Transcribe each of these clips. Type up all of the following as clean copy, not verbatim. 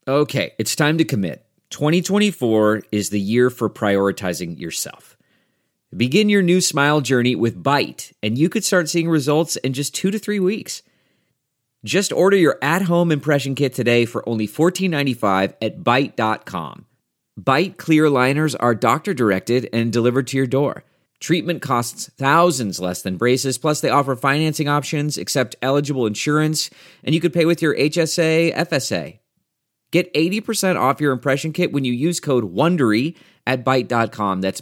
Okay, it's time to commit. 2024 is the year for prioritizing yourself. Begin your new smile journey with Byte, and you could start seeing results in just 2 to 3 weeks. Just order your at-home impression kit today for only $14.95 at Byte.com. Byte clear liners are doctor-directed and delivered to your door. Treatment costs thousands less than braces, plus they offer financing options, accept eligible insurance, and you could pay with your HSA, FSA. Get 80% off your impression kit when you use code WONDERY at Byte.com. That's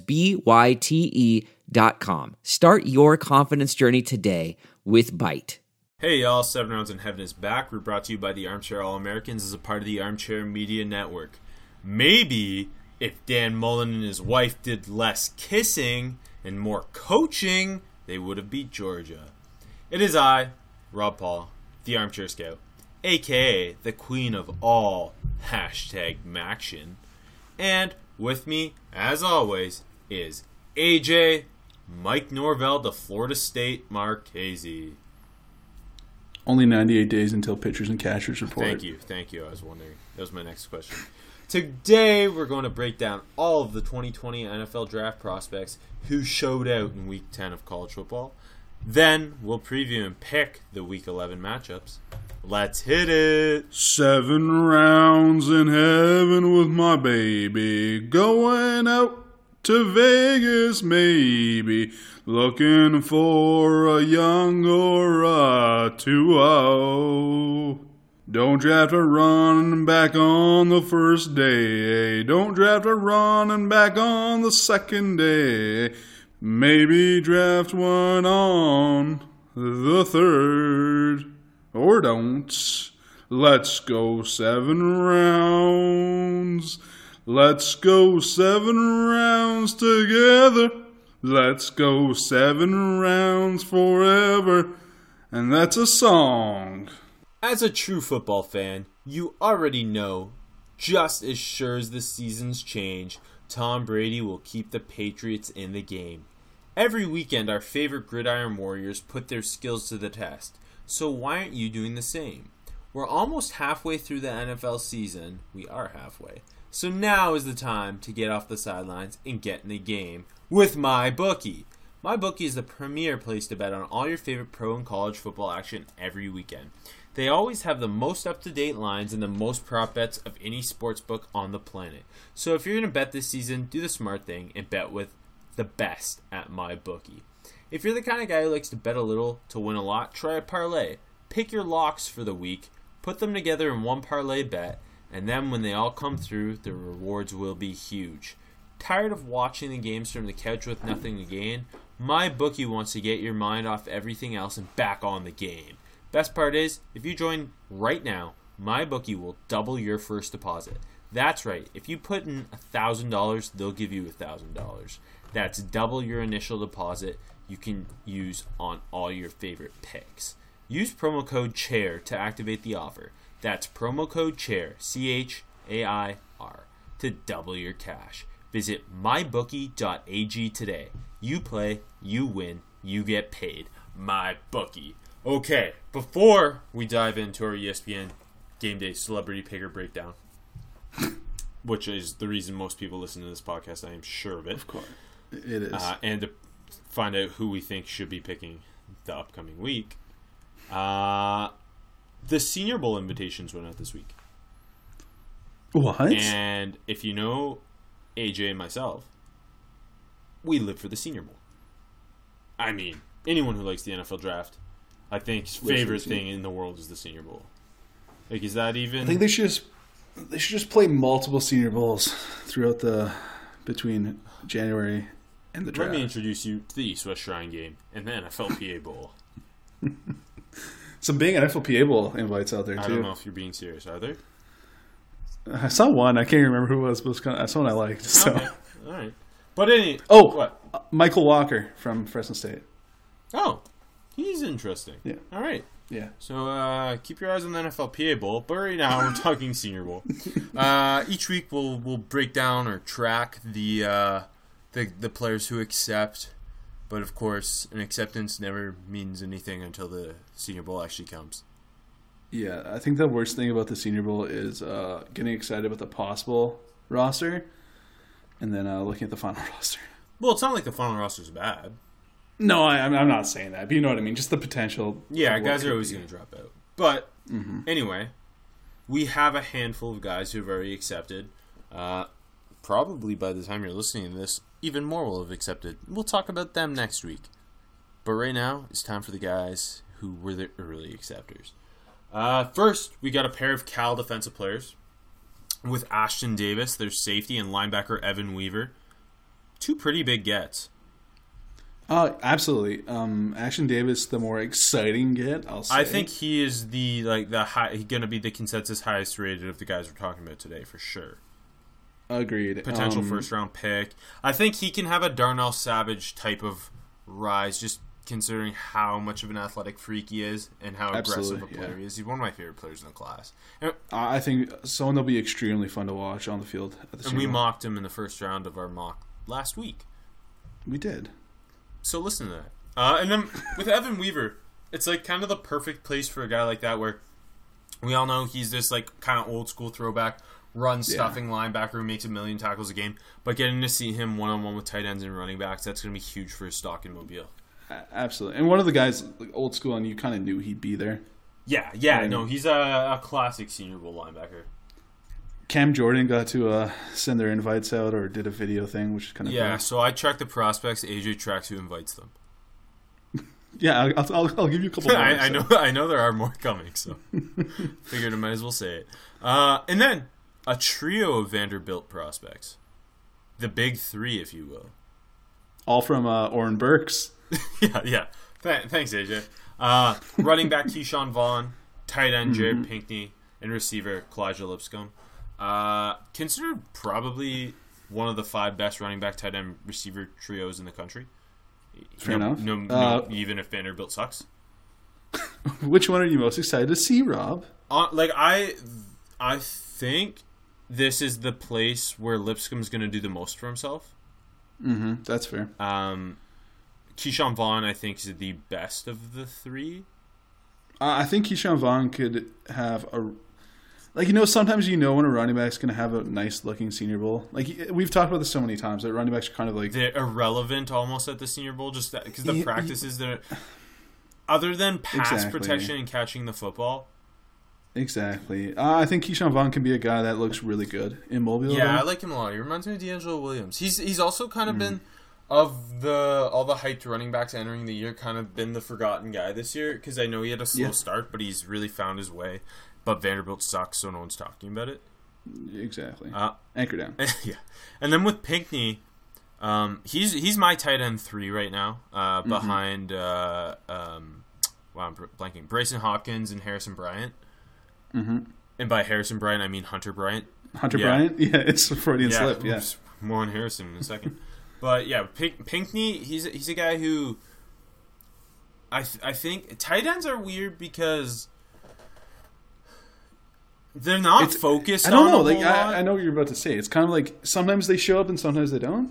BYTE.com. Start your confidence journey today with Byte. Hey y'all, 7 Rounds in Heaven is back. We're brought to you by the Armchair All-Americans as a part of the Armchair Media Network. Maybe if Dan Mullen and his wife did less kissing and more coaching, they would have beat Georgia. It is I, Rob Paul, the Armchair Scout, a.k.a. the queen of all #Maction. And with me, as always, is AJ, Mike Norvell, the Florida State Marchese. Only 98 days until pitchers and catchers report. Thank you. I was wondering. That was my next question. Today, we're going to break down all of the 2020 NFL Draft prospects who showed out in Week 10 of college football. Then, we'll preview and pick the Week 11 matchups. Let's hit it! 7 rounds in heaven with my baby. Going out to Vegas, maybe. Looking for a young or a 2-0. Don't draft a running back on the first day. Don't draft a running back on the second day. Maybe draft one on the third. Or don't. Let's go 7 rounds. Let's go 7 rounds together. Let's go 7 rounds forever. And that's a song. As a true football fan, you already know, just as sure as the seasons change, Tom Brady will keep the Patriots in the game. Every weekend, our favorite gridiron warriors put their skills to the test. So why aren't you doing the same? We're almost halfway through the NFL season. We are halfway. So now is the time to get off the sidelines and get in the game with MyBookie. MyBookie is the premier place to bet on all your favorite pro and college football action every weekend. They always have the most up-to-date lines and the most prop bets of any sportsbook on the planet. So if you're going to bet this season, do the smart thing and bet with the best at MyBookie. If you're the kind of guy who likes to bet a little to win a lot, try a parlay. Pick your locks for the week, put them together in one parlay bet, and then when they all come through, the rewards will be huge. Tired of watching the games from the couch with nothing to gain? MyBookie wants to get your mind off everything else and back on the game. Best part is, if you join right now, MyBookie will double your first deposit. That's right. If you put in $1,000, they'll give you $1,000. That's double your initial deposit you can use on all your favorite picks. Use promo code CHAIR to activate the offer. That's promo code CHAIR, CHAIR, to double your cash. Visit mybookie.ag today. You play, you win, you get paid. MyBookie. Okay, before we dive into our ESPN Game Day Celebrity Picker Breakdown, which is the reason most people listen to this podcast, I am sure of it. Of course, it is. And to find out who we think should be picking the upcoming week, the Senior Bowl invitations went out this week. What? And if you know AJ and myself, we live for the Senior Bowl. I mean, anyone who likes the NFL draft, I think his favorite thing in the world is the Senior Bowl. Like, is that even? I think they should just play multiple Senior Bowls throughout between January and the draft. Let me introduce you to the East-West Shrine Game and the NFLPA Bowl. Some big NFLPA Bowl invites out there, too. I don't know if you're being serious. Are there? I saw one. I can't remember who it was, but that's one I liked. So. Okay. All right. But what? Michael Walker from Fresno State. Oh, he's interesting. Yeah. All right. Yeah. So keep your eyes on the NFLPA Bowl, but right now we're talking Senior Bowl. Each week we'll break down or track the players who accept, but of course an acceptance never means anything until the Senior Bowl actually comes. Yeah, I think the worst thing about the Senior Bowl is getting excited about the possible roster and then looking at the final roster. Well, it's not like the final roster's bad. No, I'm not saying that, but you know what I mean. Just the potential. Yeah, guys are always going to drop out. But anyway, we have a handful of guys who have already accepted. Probably by the time you're listening to this, even more will have accepted. We'll talk about them next week. But right now, it's time for the guys who were the early acceptors. First, we got a pair of Cal defensive players with Ashton Davis, their safety, and linebacker Evan Weaver. Two pretty big gets. Absolutely. Ashton Davis, the more exciting get, I'll say. I think he is he's going to be the consensus highest rated of the guys we're talking about today, for sure. Agreed. Potential first-round pick. I think he can have a Darnell Savage type of rise, just considering how much of an athletic freak he is and how aggressive a player he is. He's one of my favorite players in the class. I think someone that'll be extremely fun to watch on the field at the Super Bowl. And we mocked him in the first round of our mock last week. We did. So listen to that. And then with Evan Weaver, it's like kind of the perfect place for a guy like that where we all know he's this like kind of old school throwback, run-stuffing linebacker who makes 1 million tackles a game. But getting to see him one-on-one with tight ends and running backs, that's going to be huge for his stock in Mobile. Absolutely. And one of the guys, like old school, and you kind of knew he'd be there. Yeah. No, he's a classic Senior Bowl linebacker. Cam Jordan got to send their invites out or did a video thing, which is kind of fun. So I track the prospects. AJ tracks who invites them. Yeah, I'll give you a couple more. I know there are more coming, so figured I might as well say it. And then a trio of Vanderbilt prospects. The big three, if you will. All from Oren Burks. Yeah. Thanks, AJ. Running back Keyshawn Vaughn, tight end Jared Pinkney, and receiver Kalijah Lipscomb. Considered probably one of the 5 best running back, tight end, receiver trios in the country. Fair enough. No, even if Vanderbilt sucks. Which one are you most excited to see, Rob? I think this is the place where Lipscomb's going to do the most for himself. Mm-hmm. That's fair. Keyshawn Vaughn, I think, is the best of the 3. I think Keyshawn Vaughn could have a... sometimes when a running back's going to have a nice-looking Senior Bowl. We've talked about this so many times, that running backs are kind of like... They're irrelevant almost at the Senior Bowl, just because the practices that... Other than pass protection and catching the football... Exactly. I think Keyshawn Vaughn can be a guy that looks really good in Mobile. Yeah, I like him a lot. He reminds me of D'Angelo Williams. He's also kind of been... Of all the hyped running backs entering the year, kind of been the forgotten guy this year, because I know he had a slow start, but he's really found his way. But Vanderbilt sucks, so no one's talking about it. Exactly. Anchor down. Yeah. And then with Pinkney, he's my tight end 3 right now, behind I'm blanking. Bryson Hopkins and Harrison Bryant. Mm-hmm. And by Harrison Bryant, I mean Hunter Bryant. Bryant? Yeah, it's a Freudian slip. Yeah. More on Harrison in a second. But yeah, Pinkney, he's a guy who I think tight ends are weird because they're not focused. I don't know. I know what you're about to say. It's kind of like sometimes they show up and sometimes they don't.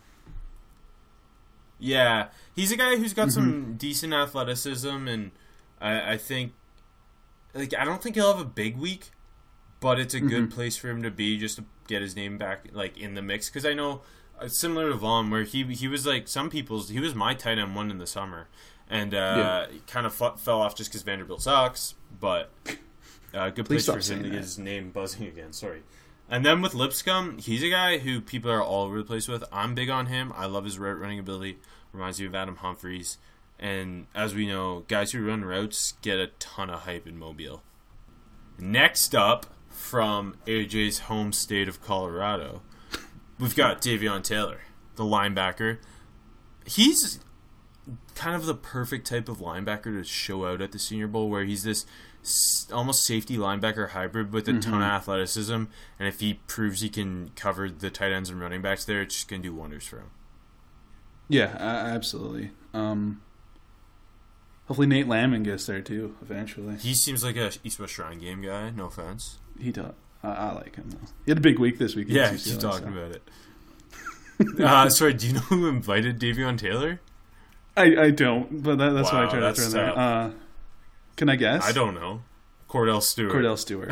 Yeah, he's a guy who's got some decent athleticism, and I think I don't think he'll have a big week, but it's a good place for him to be just to get his name back in the mix, because I know. Similar to Vaughn, where he was like some people's, he was my tight end 1 in the summer, and kind of fell off just because Vanderbilt sucks. But good place for him to get his name buzzing again. Sorry. And then with Lipscomb, he's a guy who people are all over the place with. I'm big on him. I love his route running ability. Reminds me of Adam Humphries. And as we know, guys who run routes get a ton of hype in Mobile. Next up, from AJ's home state of Colorado, we've got Davion Taylor, the linebacker. He's kind of the perfect type of linebacker to show out at the Senior Bowl, where he's this almost safety linebacker hybrid with a ton of athleticism, and if he proves he can cover the tight ends and running backs there, it's just going to do wonders for him. Yeah, absolutely. Hopefully Nate Landman gets there too eventually. He seems like a East West Shrine Game guy, no offense. He does. I like him, though. He had a big week this week. Yeah, keep talking about it. Sorry, do you know who invited Davion Taylor? I don't, but that's why I tried to throw that. Can I guess? I don't know. Cordell Stewart. Cordell Stewart.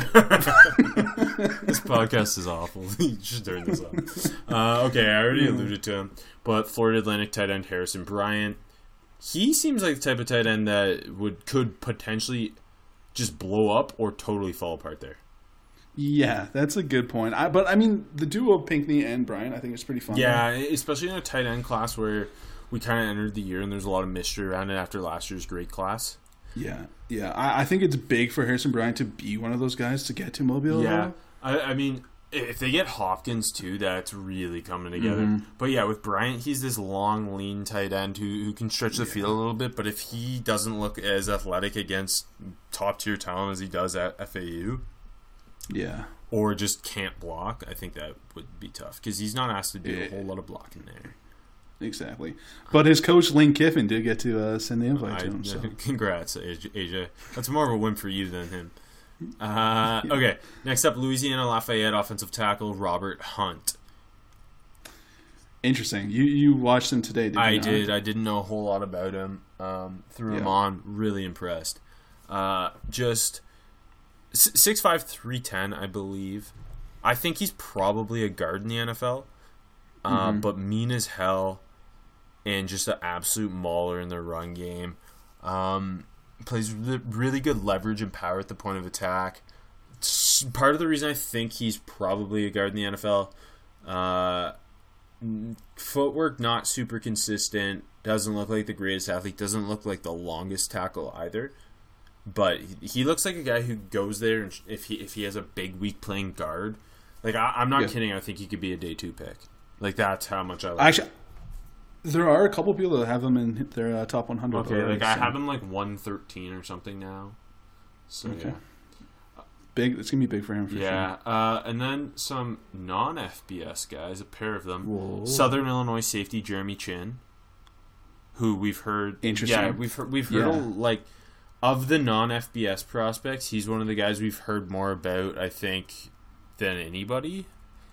This podcast is awful. You should turn this off. Okay, I already alluded to him. But Florida Atlantic tight end Harrison Bryant, he seems like the type of tight end that could potentially just blow up or totally fall apart there. Yeah, that's a good point. But I mean, the duo of Pinckney and Bryant, I think it's pretty fun. Yeah, especially in a tight end class where we kind of entered the year and there's a lot of mystery around it after last year's great class. Yeah. I think it's big for Harrison Bryant to be one of those guys to get to Mobile. Yeah, I mean, if they get Hopkins too, that's really coming together. Mm-hmm. But yeah, with Bryant, he's this long, lean tight end who can stretch the field a little bit. But if he doesn't look as athletic against top tier talent as he does at FAU, yeah, or just can't block, I think that would be tough because he's not asked to do a whole lot of blocking there. Exactly. But his coach, Lane Kiffin, did get to send the invite to him. So. Congrats, AJ. That's more of a win for you than him. Okay, next up, Louisiana Lafayette offensive tackle Robert Hunt. Interesting. You watched him today, did you? I did. I didn't know a whole lot about him. Threw him on. Really impressed. Just 6'5", 310, I believe. I think he's probably a guard in the NFL. But mean as hell. And just an absolute mauler in the run game. Plays really good leverage and power at the point of attack. Part of the reason I think he's probably a guard in the NFL, footwork not super consistent, doesn't look like the greatest athlete, doesn't look like the longest tackle either. But he looks like a guy who goes there, and if he has a big week playing guard, like I'm not kidding, I think he could be a day 2 pick. Like that's how much I like Actually, there are a couple people that have him in their top 100. Okay, already, like I have him like 113 or something now. So yeah, big. It's gonna be big for him. For sure. And then some non-FBS guys, a pair of them. Whoa. Southern Illinois safety Jeremy Chin, who we've heard. Interesting. Yeah, we've heard like of the non-FBS prospects, he's one of the guys we've heard more about, I think, than anybody.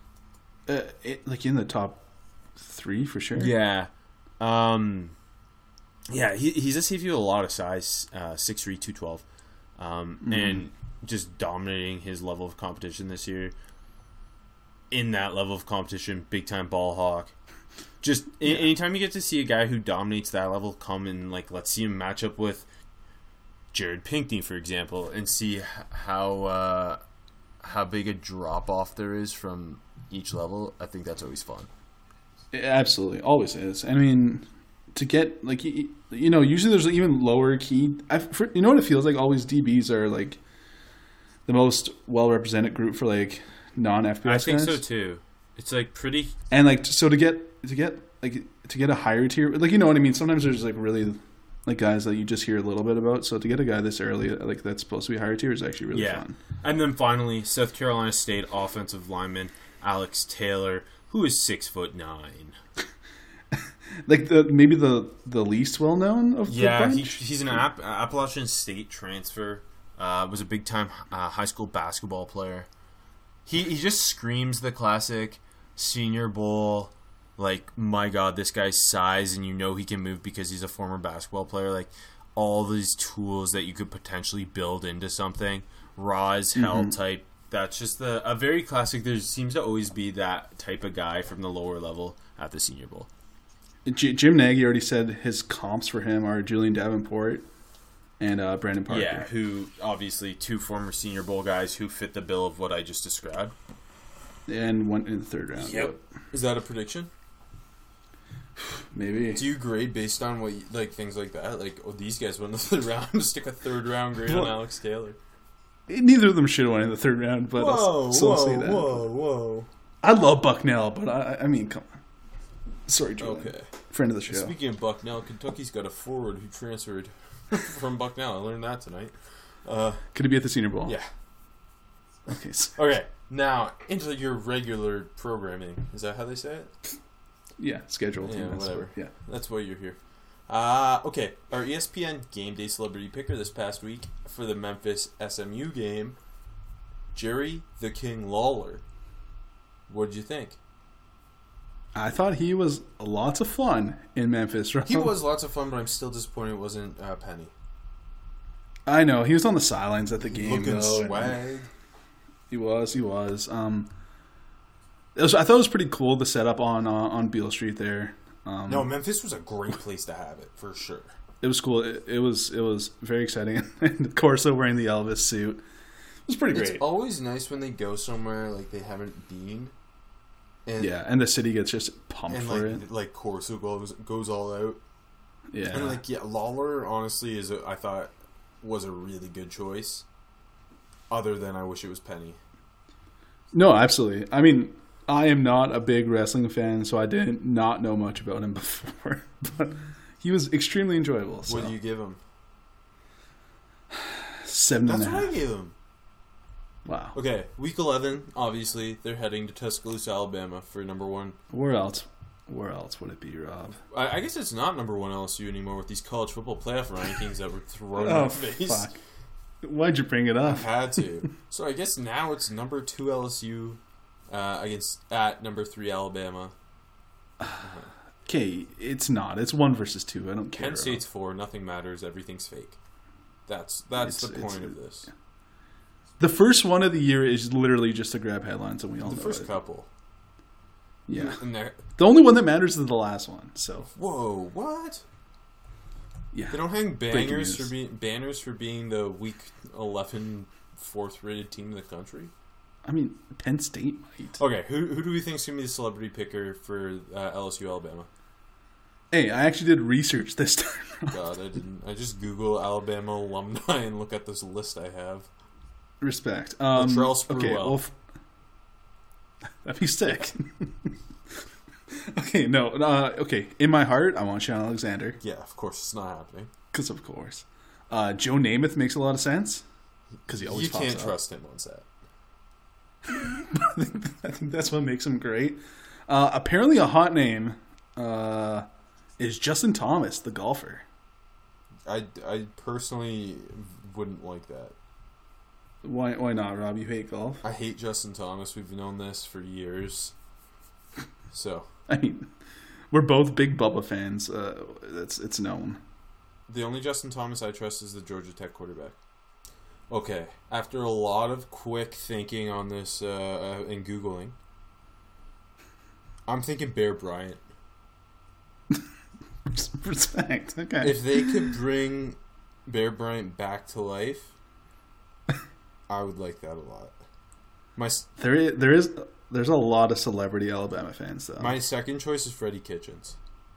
Like in the top 3 for sure. Yeah. He's a safety with a lot of size, 6'3", 212, and just dominating his level of competition this year. In that level of competition, big time ball hawk. Just anytime you get to see a guy who dominates that level come and like let's see him match up with Jared Pinckney, for example, and see how big a drop off there is from each level. I think that's always fun. It absolutely, always is. I mean, to get like usually there's even lower key. You know what it feels like? Always DBs are like the most well represented group for like non-FBS guys. I think so too. It's like pretty, and like so to get a higher tier, like you know what I mean. Sometimes there's like really like guys that you just hear a little bit about. So to get a guy this early, like that's supposed to be higher tier, is actually really fun. And then finally, South Carolina State offensive lineman Alex Taylor, who is 6'9". Like maybe the least well known of the bunch? He's an Appalachian State transfer. Was a big time high school basketball player. He just screams the classic Senior Bowl. Like, my God, this guy's size, and you know he can move because he's a former basketball player. Like, all these tools that you could potentially build into something. Raw as hell type. That's just a very classic. There seems to always be that type of guy from the lower level at the Senior Bowl. Jim Nagy already said his comps for him are Julian Davenport and Brandon Parker. Yeah, who obviously 2 former Senior Bowl guys who fit the bill of what I just described. And one in the 3rd round. Yep. Is that a prediction? Maybe. Do you grade based on what like things like that? Like, these guys went in the 3rd round. Stick a 3rd round grade on Alex Taylor. Neither of them should have won in the 3rd round, but I'll still say that. Whoa. I love Bucknell, but I mean, come on. Sorry, Julian. Okay. Friend of the show. Speaking of Bucknell, Kentucky's got a forward who transferred from Bucknell. I learned that tonight. Could he be at the Senior Bowl? Yeah. Okay. Okay. Now, into your regular programming. Is that how they say it? Yeah, scheduled. Yeah, whatever. Yeah. That's why you're here. Okay. Our ESPN Game Day celebrity picker this past week for the Memphis SMU game, Jerry the King Lawler. What did you think? I thought he was lots of fun in Memphis. Right? He was lots of fun, but I'm still disappointed it wasn't Penny. I know he was on the sidelines at the game. Looking though, swag. He was. I thought it was pretty cool the setup on Beale Street there. No, Memphis was a great place to have it for sure. It was cool. It was very exciting. And Corso wearing the Elvis suit. It was pretty great. It's always nice when they go somewhere like they haven't been. And, and the city gets just pumped for it. Like Corso goes all out. Yeah. And Lawler honestly I thought was a really good choice. Other than I wish it was Penny. No, absolutely. I mean, I am not a big wrestling fan, so I did not know much about him before. But he was extremely enjoyable. So. What do you give him? 7.5. That's what I gave him. Wow. Okay, week 11, obviously, they're heading to Tuscaloosa, Alabama for number 1. Where else would it be, Rob? I guess it's not number 1 LSU anymore with these college football playoff rankings that were thrown in Oh, our face. fuck. Why'd you bring it I up? had to. So I guess now it's number 2 LSU at number 3 Alabama. Okay, it's not. It's 1 versus 2. I don't care. Penn State's 4. Nothing matters. Everything's fake. That's the point of this. The first one of the year is literally just to grab headlines, and we all know The first it. couple. Yeah. And The only one that matters is the last one. So. whoa, what? Yeah. They don't hang Breaking banners for being the week 11 4th rated team in the country. I mean, Penn State might. Okay, who do we think is going to be the celebrity picker for LSU Alabama? Hey, I actually did research this time. God, I didn't. I just Google Alabama alumni and look at this list I have. Respect. Latrell Sprewell. Okay, well, that'd be sick. Okay, no. Okay, in my heart, I want Sean Alexander. Yeah, of course it's not happening. Because of course. Joe Namath makes a lot of sense. Because he always You pops can't up. trust him on set. I think that's what makes him great. Apparently a hot name is Justin Thomas, the golfer. I personally wouldn't like that. Why not, Rob? You hate golf? I hate Justin Thomas. We've known this for years. So I mean, we're both big Bubba fans. It's known. the only Justin Thomas I trust is the Georgia Tech quarterback. Okay, after a lot of quick thinking on this and Googling, I'm thinking Bear Bryant. Respect. Okay. If they could bring Bear Bryant back to life, I would like that a lot. There's a lot of celebrity Alabama fans though. My second choice is Freddie Kitchens.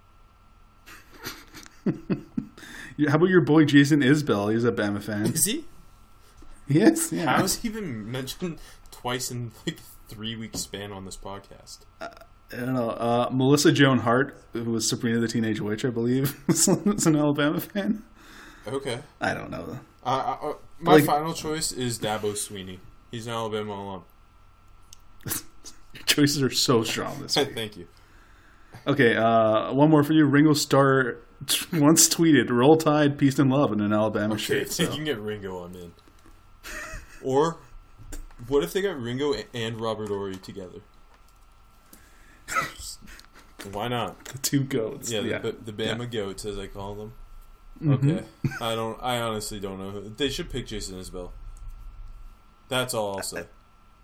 How about your boy Jason Isbell? He's a Bama fan. Is he? Yes. Yeah. How has he been mentioned twice in like 3-week span on this podcast? I don't know. Melissa Joan Hart, who was Sabrina the Teenage Witch, I believe, was an Alabama fan. Okay. I don't know. My final choice is Dabo Sweeney. He's an Alabama alum. Your choices are so strong this week. Thank you. Okay, one more for you. Ringo Starr once tweeted, "Roll Tide, peace and love" in an Alabama Okay, shirt. so you can get Ringo on in. Or, what if they got Ringo and Robert Ory together? Why not? The two goats. Yeah, the Bama goats, as I call them. Mm-hmm. Okay, I honestly don't know. They should pick Jason Isbell. That's all I'll say.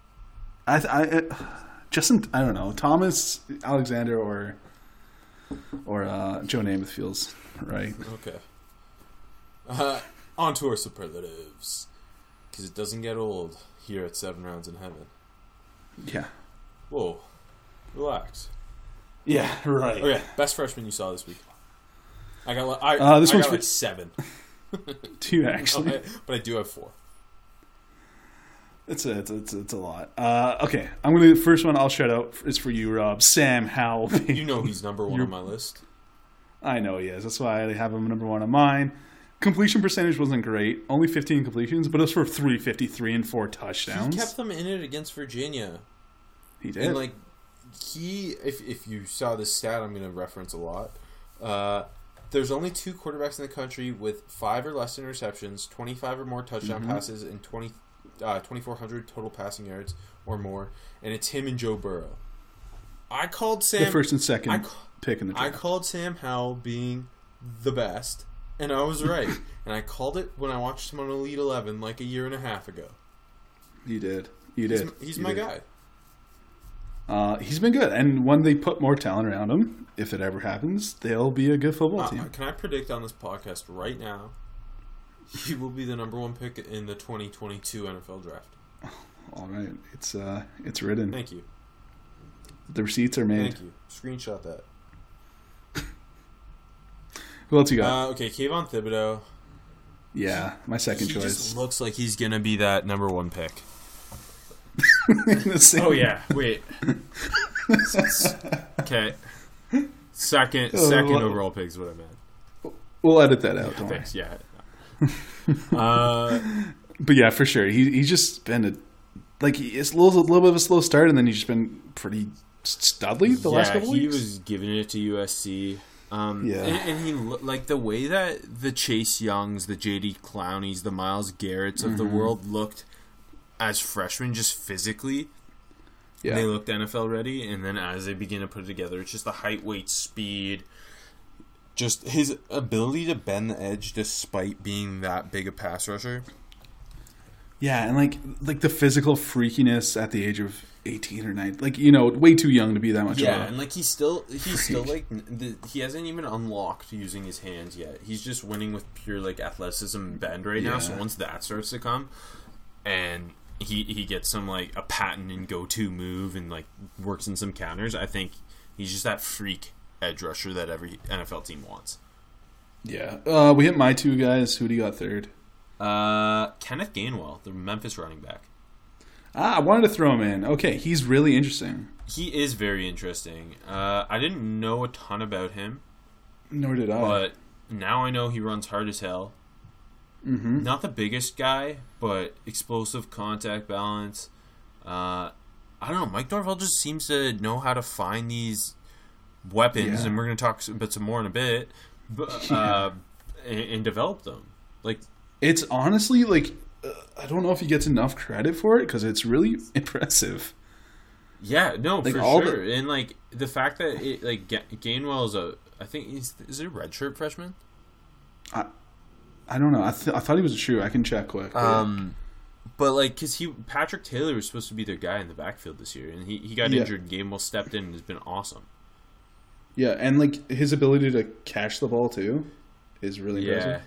Justin, I don't know. Thomas Alexander or Joe Namath feels right. Okay. On to our superlatives. Because it doesn't get old here at 7 Rounds in Heaven. Yeah. Whoa. Relax. Yeah, right. Okay, best freshman you saw this week. I got this one's like 7. 2 actually. But I do have 4. It's a lot. Okay, I'm gonna. The first one I'll shout out is for you, Rob. Sam Howell. You know he's number 1 on my list. I know he is. That's why I have him number 1 on mine. Completion percentage wasn't great. Only 15 completions, but it was for 353 and 4 touchdowns. He kept them in it against Virginia. He did. And if you saw this stat, I'm going to reference a lot. There's only 2 quarterbacks in the country with 5 or less interceptions, 25 or more touchdown passes, and 2,400 total passing yards or more, and it's him and Joe Burrow. I called Sam the first and second pick in the draft. I called Sam Howell being the best, And I was right. And I called it when I watched him on Elite 11 like a year and a half ago. You did. You did. He's my guy. He's been good. And when they put more talent around him, if it ever happens, they'll be a good football team. Can I predict on this podcast right now, he will be the number 1 pick in the 2022 NFL draft. All right. It's written. Thank you. The receipts are made. Thank you. Screenshot that. Who else you got? Okay, Kayvon Thibodeau. Yeah, my second choice. He just looks like he's going to be that number 1 pick. Oh, yeah. Wait. Okay. Second overall pick is what I meant. We'll edit that out. Yeah, thanks. Yeah. But yeah, for sure. He's just been it's a little bit of a slow start, and then he's just been pretty studly the last couple weeks. He was giving it to USC. And he like the way that the Chase Youngs, the JD Clowneys, the Myles Garretts of the world looked as freshmen, just physically. Yeah. They looked NFL ready, and then as they begin to put it together, it's just the height, weight, speed, just his ability to bend the edge despite being that big a pass rusher. Yeah, and like the physical freakiness at the age of 18 or 19, way too young to be that much. Yeah, and he's still like he hasn't even unlocked using his hands yet. He's just winning with pure athleticism and bend right now. So once that starts to come, and he gets some a patent and go-to move and works in some counters, I think he's just that freak edge rusher that every NFL team wants. Yeah, we hit my 2 guys. Who do you got third? Kenneth Gainwell, the Memphis running back. I wanted to throw him in. Okay, he's really interesting. He is very interesting. I didn't know a ton about him. Nor did I. But now I know he runs hard as hell. Mm-hmm. Not the biggest guy, but explosive contact balance. I don't know. Mike Norvell just seems to know how to find these weapons, and we're going to talk about some more in a bit, and develop them. It's honestly I don't know if he gets enough credit for it because it's really impressive. Yeah, no, for sure. And the fact that Gainwell is I think is it a redshirt freshman? I don't know. I thought he was a true. I can check quick. But because Patrick Taylor was supposed to be their guy in the backfield this year, and he got injured. Gainwell stepped in and has been awesome. Yeah, and his ability to catch the ball too is really impressive.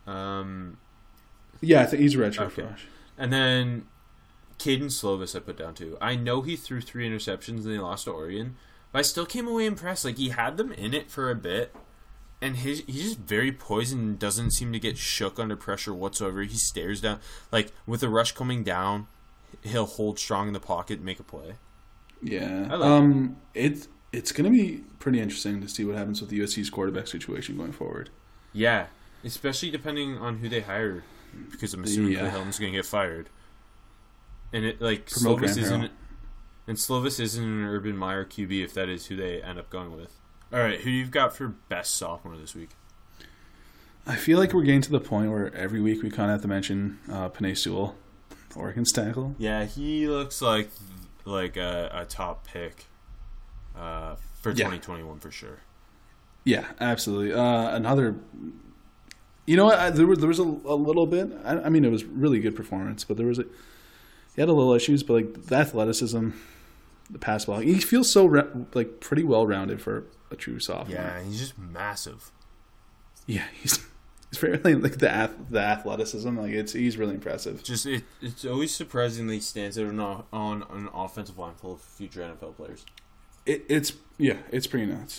Yeah, I think he's a redshirt freshman. And then Caden Slovis I put down too. I know he threw 3 interceptions and they lost to Oregon, but I still came away impressed. He had them in it for a bit, and he's just very poised and doesn't seem to get shook under pressure whatsoever. He stares down. With the rush coming down, he'll hold strong in the pocket and make a play. Yeah. It's going to be pretty interesting to see what happens with the USC's quarterback situation going forward. Yeah, especially depending on who they hire. Because I'm assuming Clay Helton's going to get fired, and Slovis isn't an Urban Meyer QB if that is who they end up going with. All right, who you've got for best sophomore this week? I feel like we're getting to the point where every week we kind of have to mention Penei Sewell, Oregon's tackle. Yeah, he looks like a top pick for 2021 for sure. Yeah, absolutely. Another. You know what? There was a little bit. I mean, it was really good performance, but he had a little issues. But the athleticism, the pass blocking, he feels so pretty well rounded for a true sophomore. Yeah, he's just massive. Yeah, he's very the athleticism. He's really impressive. Just it's always surprisingly stands out on an offensive line full of future NFL players. It's pretty nuts.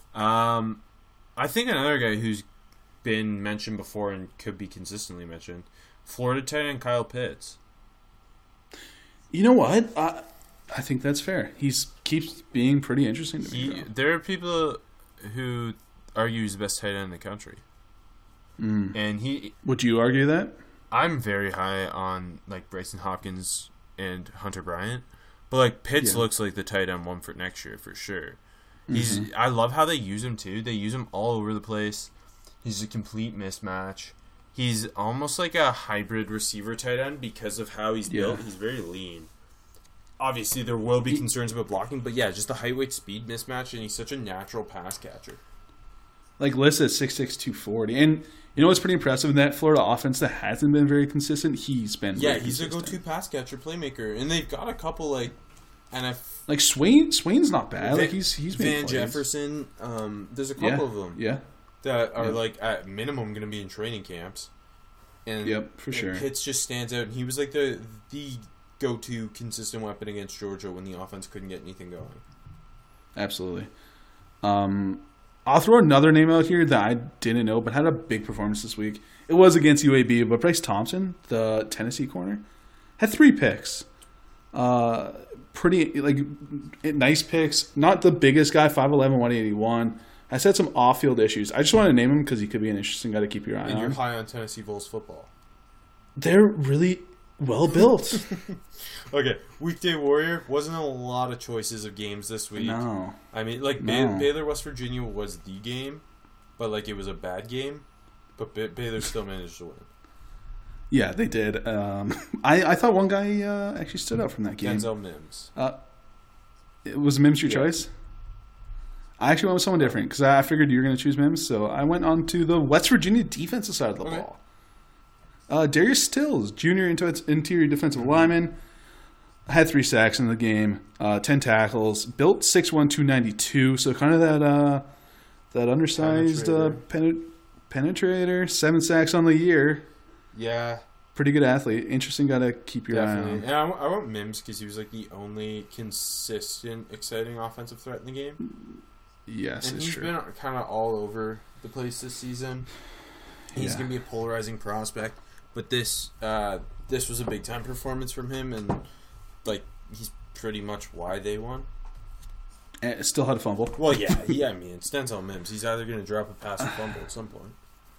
I think another guy who's been mentioned before and could be consistently mentioned, Florida tight end Kyle Pitts. You know what? I think that's fair. He keeps being pretty interesting to me. There are people who argue he's the best tight end in the country. And would you argue that? I'm very high on Bryson Hopkins and Hunter Bryant, but Pitts looks like the tight end one for next year for sure. I love how they use him too. They use him all over the place. He's a complete mismatch. He's almost like a hybrid receiver tight end because of how he's built. He's very lean. Obviously, there will be concerns about blocking, but just the height, weight, speed mismatch, and he's such a natural pass catcher. like listed at 6'6", 240. And you know what's pretty impressive in that Florida offense that hasn't been very consistent? He's been he's a go-to pass catcher, playmaker. And they've got a couple, like, like Swain's not bad. Like he's made Van plays. Jefferson. There's a couple of them. Yeah. That are, like, at minimum going to be in training camps. And for sure. Pitts just stands out. And he was, like, the go-to consistent weapon against Georgia when the offense couldn't get anything going. Absolutely. I'll throw another name out here that I didn't know, but had a big performance this week. It was against UAB, but Bryce Thompson, the Tennessee corner, had 3 picks. Pretty, like, nice picks. Not the biggest guy, 5'11", 181. Has had some off-field issues. I just want to name him because he could be an interesting guy to keep your eye on. And you're high on Tennessee Vols football. They're really well built. Okay, Weekday Warrior wasn't a lot of choices of games this week. No. I mean, like, Baylor, West Virginia was the game, but, like, it was a bad game. But Baylor still managed to win. Yeah, they did. I thought one guy actually stood out from that game. Denzel Mims. Was Mims your choice? I actually went with someone different because I figured you were going to choose Mims, so I went on to the West Virginia defensive side of the ball. Darius Stills, junior interior defensive lineman, had 3 sacks in the game, 10 tackles, built 6'1", 292, so kind of that undersized penetrator, 7 sacks on the year. Yeah. Pretty good athlete. Interesting guy to keep your eye on. And I want Mims because he was, like, the only consistent, exciting offensive threat in the game. Yes, and it's he's true. been kind of all over the place this season. He's going to be a polarizing prospect. But this was a big-time performance from him, and, like, he's pretty much why they won. And still had a fumble. Well, yeah, I mean, it's Denzel Mims. He's either going to drop a pass or fumble at some point.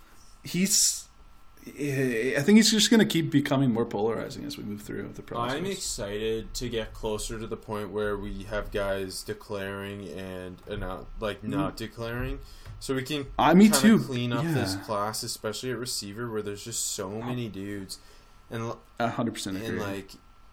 I think he's just going to keep becoming more polarizing as we move through the process. I'm excited to get closer to the point where we have guys declaring and not declaring, so we can clean up this class, especially at receiver where there's just so many dudes. And 100% agree. And, like,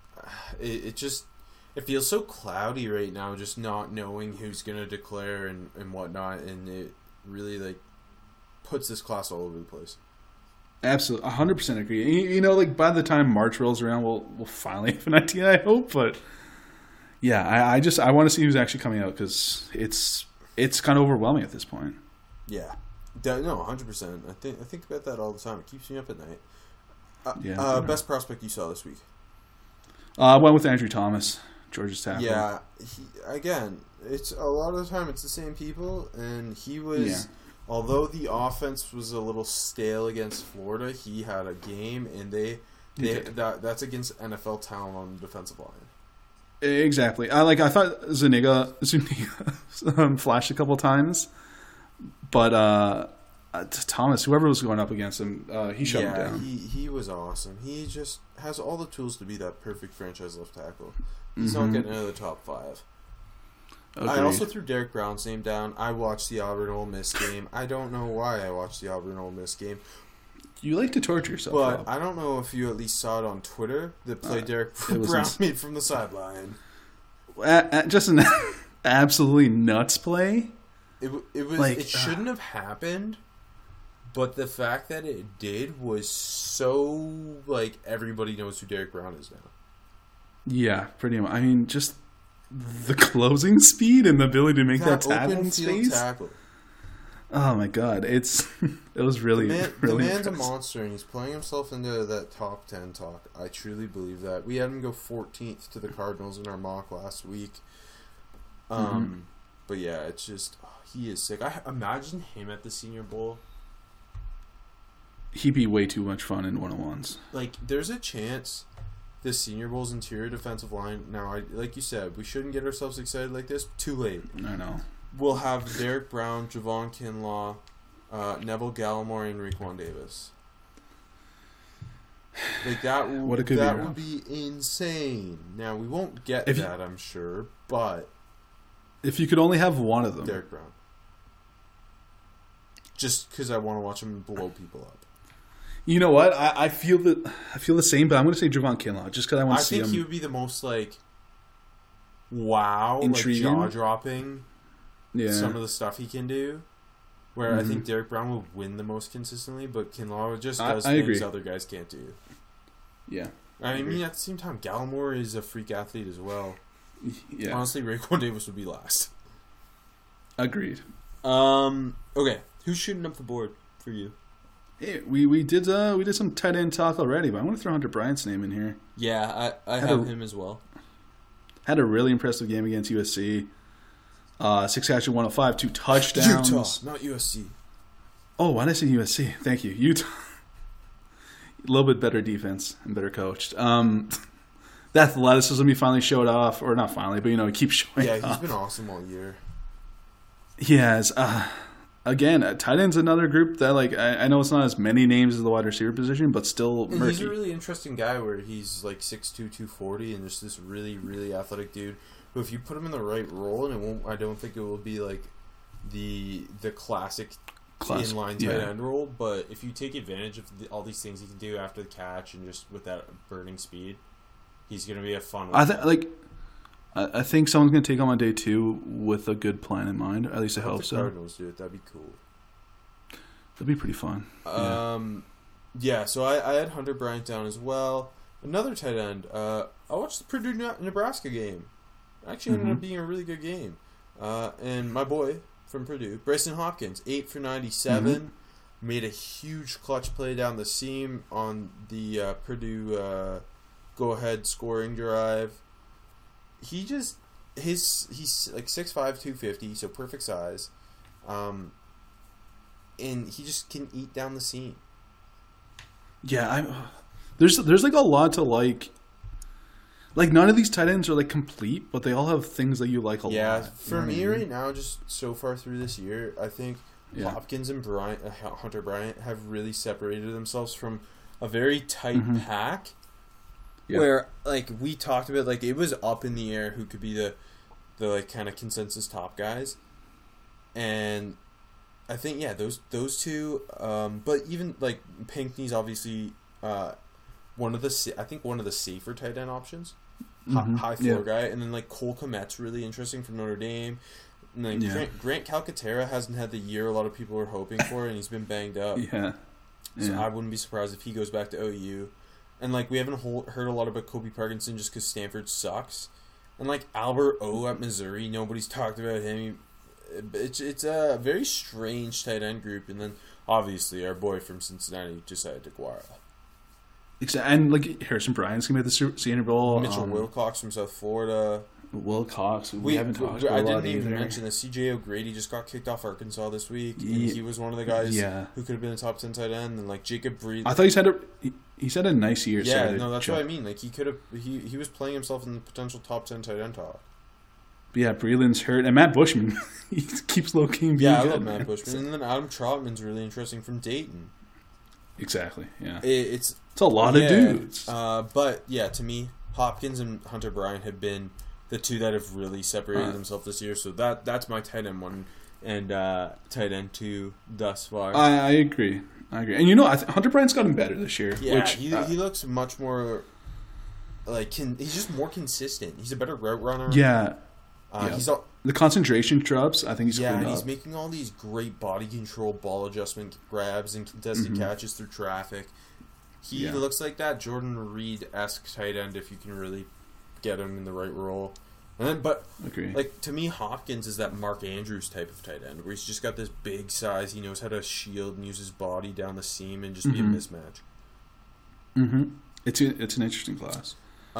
it feels so cloudy right now, just not knowing who's going to declare and whatnot, and it really, like, puts this class all over the place. Absolutely, 100% agree. You know, like, by the time March rolls around, we'll finally have an idea, I hope. But yeah, I want to see who's actually coming out because it's kind of overwhelming at this point. Yeah, no, 100%. I think about that all the time. It keeps me up at night. Best prospect you saw this week? I went with Andrew Thomas, Georgia's tackle. Yeah, it's a lot of the time it's the same people, and he was. Yeah. Although the offense was a little stale against Florida, he had a game, and that's against NFL talent on the defensive line. Exactly. I thought Zuniga flashed a couple times, but Thomas, whoever was going up against him, he shut him down. He was awesome. He just has all the tools to be that perfect franchise left tackle. He's not getting out of the top 5. Agreed. I also threw Derek Brown's name down. I watched the Auburn-Ole Miss game. I don't know why I watched the Auburn-Ole Miss game. You like to torture yourself. But Rob. I don't know if you at least saw it on Twitter. The play Derek Brown made from the sideline. Just an absolutely nuts play. It was. Like, it shouldn't have happened. But the fact that it did was so, like, everybody knows who Derek Brown is now. Yeah, pretty much. I mean, just the closing speed and the ability to make that tackle in space. Tackle. Oh my god, it was really the man's a monster, and he's playing himself into that top 10 talk. I truly believe that. We had him go 14th to the Cardinals in our mock last week. But yeah, it's just he is sick. I imagine him at the Senior Bowl. He'd be way too much fun in one-on-ones. Like, there's a chance the Senior Bowl's interior defensive line. Now, like you said, we shouldn't get ourselves excited like this. Too late. I know. We'll have Derek Brown, Javon Kinlaw, Neville Gallimore, and Raekwon Davis. Like, that would be insane. Now, we won't get that, I'm sure, but if you could only have one of them. Derek Brown. Just because I want to watch him blow people up. You know what? I feel the same, but I'm going to say Javon Kinlaw just because I want to see him. I think he would be the most, like, wow, intriguing, like, jaw-dropping. Yeah. Some of the stuff he can do. where I think Derek Brown will win the most consistently, but Kinlaw just does I things agree. other guys can't do. Yeah. I mean, at the same time, Gallimore is a freak athlete as well. Yeah. Honestly, Raekwon Davis would be last. Agreed. Okay, who's shooting up the board for you? Hey, we did some tight end talk already, but I want to throw Hunter Bryant's name in here. Yeah, I have him as well. Had a really impressive game against USC. 6 catches, 105, 2 touchdowns. Utah, not USC. Oh, why did I say USC? Thank you. Utah. A little bit better defense and better coached. The athleticism he finally showed off, or not finally, but he keeps showing Yeah, he's off. been awesome all year. He has. Again, tight end's another group that, I know it's not as many names as the wide receiver position, but still And murky. he's a really interesting guy where he's like 6'2", 240, and just this really, really athletic dude. But if you put him in the right role, and I don't think it will be like the classic inline tight end role. But if you take advantage of all these things he can do after the catch and just with that burning speed, he's going to be a fun one. I think someone's going to take him on day 2 with a good plan in mind. At least I hope so. Cardinals do it. That'd be cool. That'd be pretty fun. Yeah, so I had Hunter Bryant down as well. Another tight end. I watched the Purdue-Nebraska game. Actually ended up being a really good game. And my boy from Purdue, Bryson Hopkins, 8 for 97. Made a huge clutch play down the seam on the Purdue go-ahead scoring drive. He's like 6'5", 250, so perfect size. And he just can eat down the seam. Yeah, there's like a lot to like. Like, none of these tight ends are complete, but they all have things that you like a lot. Yeah, for me right now, just so far through this year, I think Hopkins and Hunter Bryant have really separated themselves from a very tight pack. Yeah. Where we talked about, it was up in the air who could be the kind of consensus top guys, and I think those two. But even Pinckney's obviously one of the safer tight end options, high floor guy, and then Cole Kmet's really interesting from Notre Dame. And Grant Calcaterra hasn't had the year a lot of people are hoping for, and he's been banged up. So I wouldn't be surprised if he goes back to OU. And we haven't heard a lot about Kobe Parkinson just because Stanford sucks. And Albert O at Missouri, nobody's talked about him. It's a very strange tight end group. And then obviously our boy from Cincinnati, Josiah DeGuara. And Harrison Bryant's gonna be at the Senior Bowl. Mitchell Wilcox from South Florida. Wilcox, we haven't talked about. I didn't even mention this. CJ O'Grady just got kicked off Arkansas this week, and he was one of the guys who could have been a top 10 tight end. And Jacob Breed, I thought he's had a nice year. Yeah, no, that's what I mean. He could have. He was playing himself in the potential top 10 tight end talk. But yeah, Breeland's hurt, and Matt Bushman, he keeps low-key being good. I love Matt Bushman, and then Adam Trotman's really interesting from Dayton. Exactly. Yeah, it's a lot of dudes. But yeah, to me, Hopkins and Hunter Bryant have been the two that have really separated themselves this year. So that's my tight end 1 and tight end 2 thus far. I agree. And Hunter Bryant's gotten better this year. Yeah, he looks much more he's just more consistent. He's a better route runner. Yeah. He's the concentration drops, I think he's cleaned up. He's making all these great body control, ball adjustment grabs, and contested catches through traffic. He looks like that Jordan Reed-esque tight end if you can really get him in the right role. And then, but agree. To me, Hopkins is that Mark Andrews type of tight end, where he's just got this big size. He knows how to shield and use his body down the seam and just be a mismatch. It's an interesting class.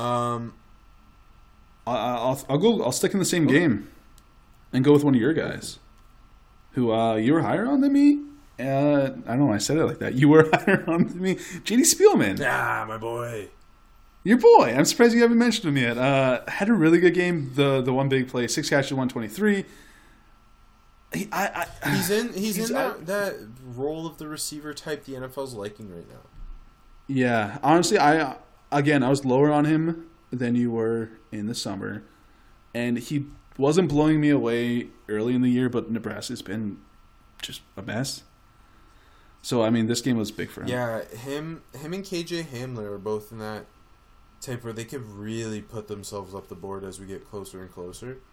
I'll stick in the same game and go with one of your guys, who you were higher on than me. I don't know why I said it like that. You were higher on than me. J.D. Spielman. My boy. Your boy. I'm surprised you haven't mentioned him yet. Had a really good game. The one big play, 6 catches, 123. He's in that role of the receiver type the NFL's liking right now. Yeah, honestly, I was lower on him than you were in the summer, and he wasn't blowing me away early in the year, but Nebraska's been just a mess. So I mean, this game was big for him. Yeah, him and KJ Hamler are both in that type where they could really put themselves up the board as we get closer and closer.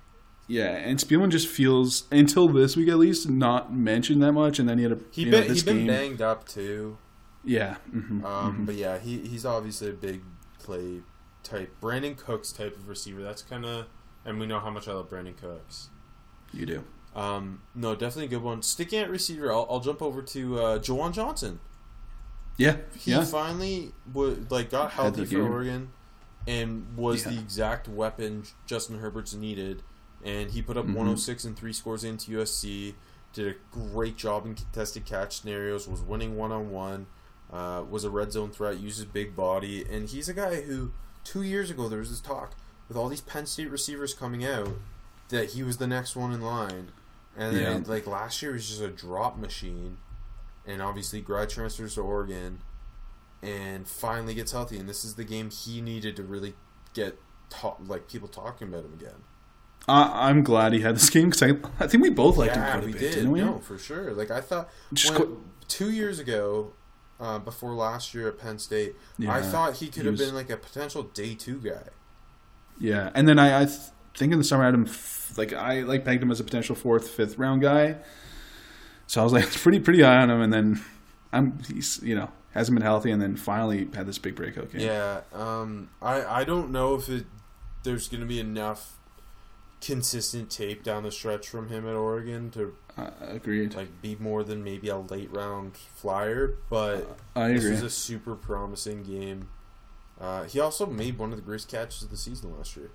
Yeah, and Spielman just feels, until this week at least, not mentioned that much, and then he had he's been banged up too. Yeah. But yeah, he's obviously a big play type, Brandon Cooks type of receiver. That's kind of, and we know how much I love Brandon Cooks. You do. No, definitely a good one. Sticking at receiver, I'll jump over to Juwan Johnson. Yeah, he finally got healthy for Oregon, and was the exact weapon Justin Herbert's needed. And he put up 106 and 3 scores into USC. Did a great job in contested catch scenarios. Was winning 1-on-1. Was a red zone threat. Uses big body. And he's a guy who 2 years ago there was this talk with all these Penn State receivers coming out that he was the next one in line. And then last year he was just a drop machine. And obviously grad transfers to Oregon, and finally gets healthy. And this is the game he needed to really get people talking about him again. I'm glad he had this game because I think we both liked him quite a bit, didn't we? No, for sure. I thought 2 years ago, before last year at Penn State, I thought he could have been a potential day 2 guy. Yeah, and then I think in the summer I had him I pegged him as a potential 4th, 5th round guy. So I was pretty high on him, and then he's hasn't been healthy, and then finally had this big breakout game. Yeah, I don't know if there's going to be enough consistent tape down the stretch from him at Oregon to agreed be more than maybe a late round flyer, but this was a super promising game. He also made one of the greatest catches of the season last year.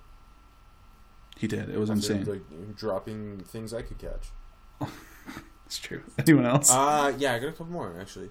He did. It was insane. Dropping things I could catch. It's true. Anyone else? Yeah, I got a couple more actually.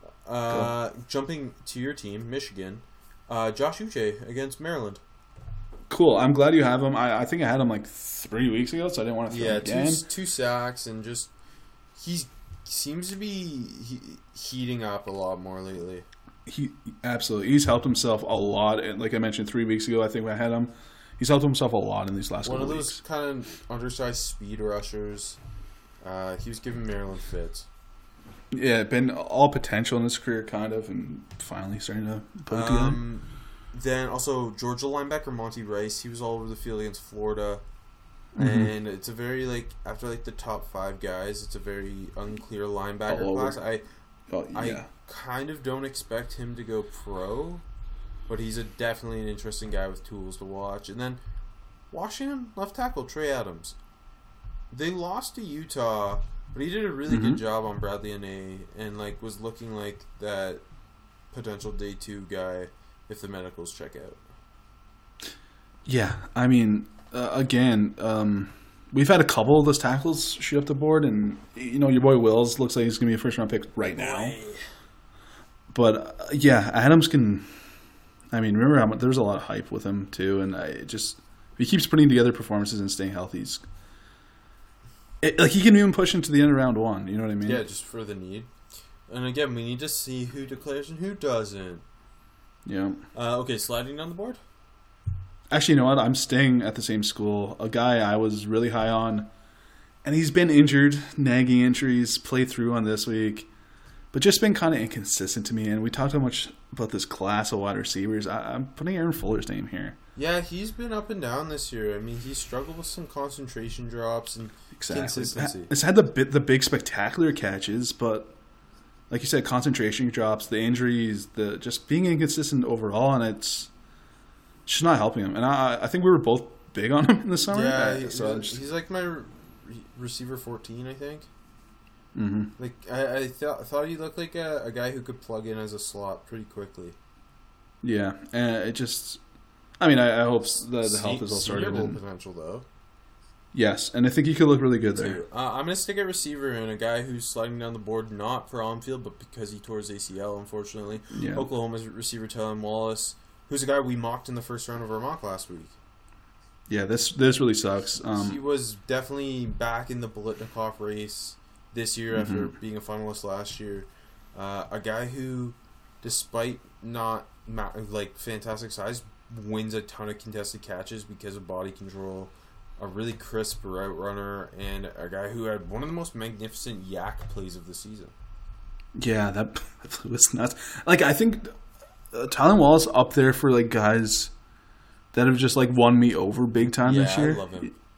Jumping to your team, Michigan. Josh Uche against Maryland. Cool. I'm glad you have him. I think I had him 3 weeks ago, so I didn't want to throw him again. Two sacks, and just he seems to be heating up a lot more lately. He's helped himself a lot. And like I mentioned 3 weeks ago, I think I had him. He's helped himself a lot in these last couple of weeks. One of those kind of undersized speed rushers. He was giving Maryland fits. Yeah, been all potential in his career, kind of, and finally starting to put it together. Then also Georgia linebacker Monty Rice. He was all over the field against Florida, and it's a very after the top 5 guys, it's a very unclear linebacker class. I kind of don't expect him to go pro, but he's definitely an interesting guy with tools to watch. And then Washington left tackle Trey Adams. They lost to Utah, but he did a really good job on Bradley Anae, and was looking like that potential day 2 guy if the medicals check out. Yeah, I mean, again, we've had a couple of those tackles shoot up the board, and your boy Wills looks like he's going to be a first-round pick right now. But yeah, Adams can. I mean, remember how much there's a lot of hype with him too, and if he keeps putting together performances and staying healthy, he can even push into the end of round 1. You know what I mean? Yeah, just for the need. And again, we need to see who declares and who doesn't. Yeah. Okay, sliding down the board. Actually, you know what? I'm staying at the same school. A guy I was really high on, and he's been injured, nagging injuries, played through on this week, but just been kind of inconsistent to me. And we talked so much about this class of wide receivers. I'm putting Aaron Fuller's name here. Yeah, he's been up and down this year. I mean, he's struggled with some concentration drops and consistency. It's had the big spectacular catches, but like you said, concentration drops, the injuries, the just being inconsistent overall, and it's just not helping him. And I think we were both big on him in the summer. Yeah, he's like my receiver 14, I think. Mm-hmm. I thought he looked like a guy who could plug in as a slot pretty quickly. Yeah, and it just. I mean, I hope the health is all sorted. Senior Bowl potential, though. Yes, and I think he could look really good there. I'm going to stick at receiver and a guy who's sliding down the board not for on field, but because he tore his ACL, unfortunately. Yeah. Oklahoma's receiver Tylan Wallace, who's a guy we mocked in the first round of our mock last week. Yeah, this really sucks. He was definitely back in the Biletnikoff race this year after being a finalist last year. A guy who, despite not fantastic size, wins a ton of contested catches because of body control. A really crisp route runner, and a guy who had one of the most magnificent yak plays of the season. Yeah, that was nuts. I think Tylan Wallace up there for guys that have just won me over big time this year. I love him.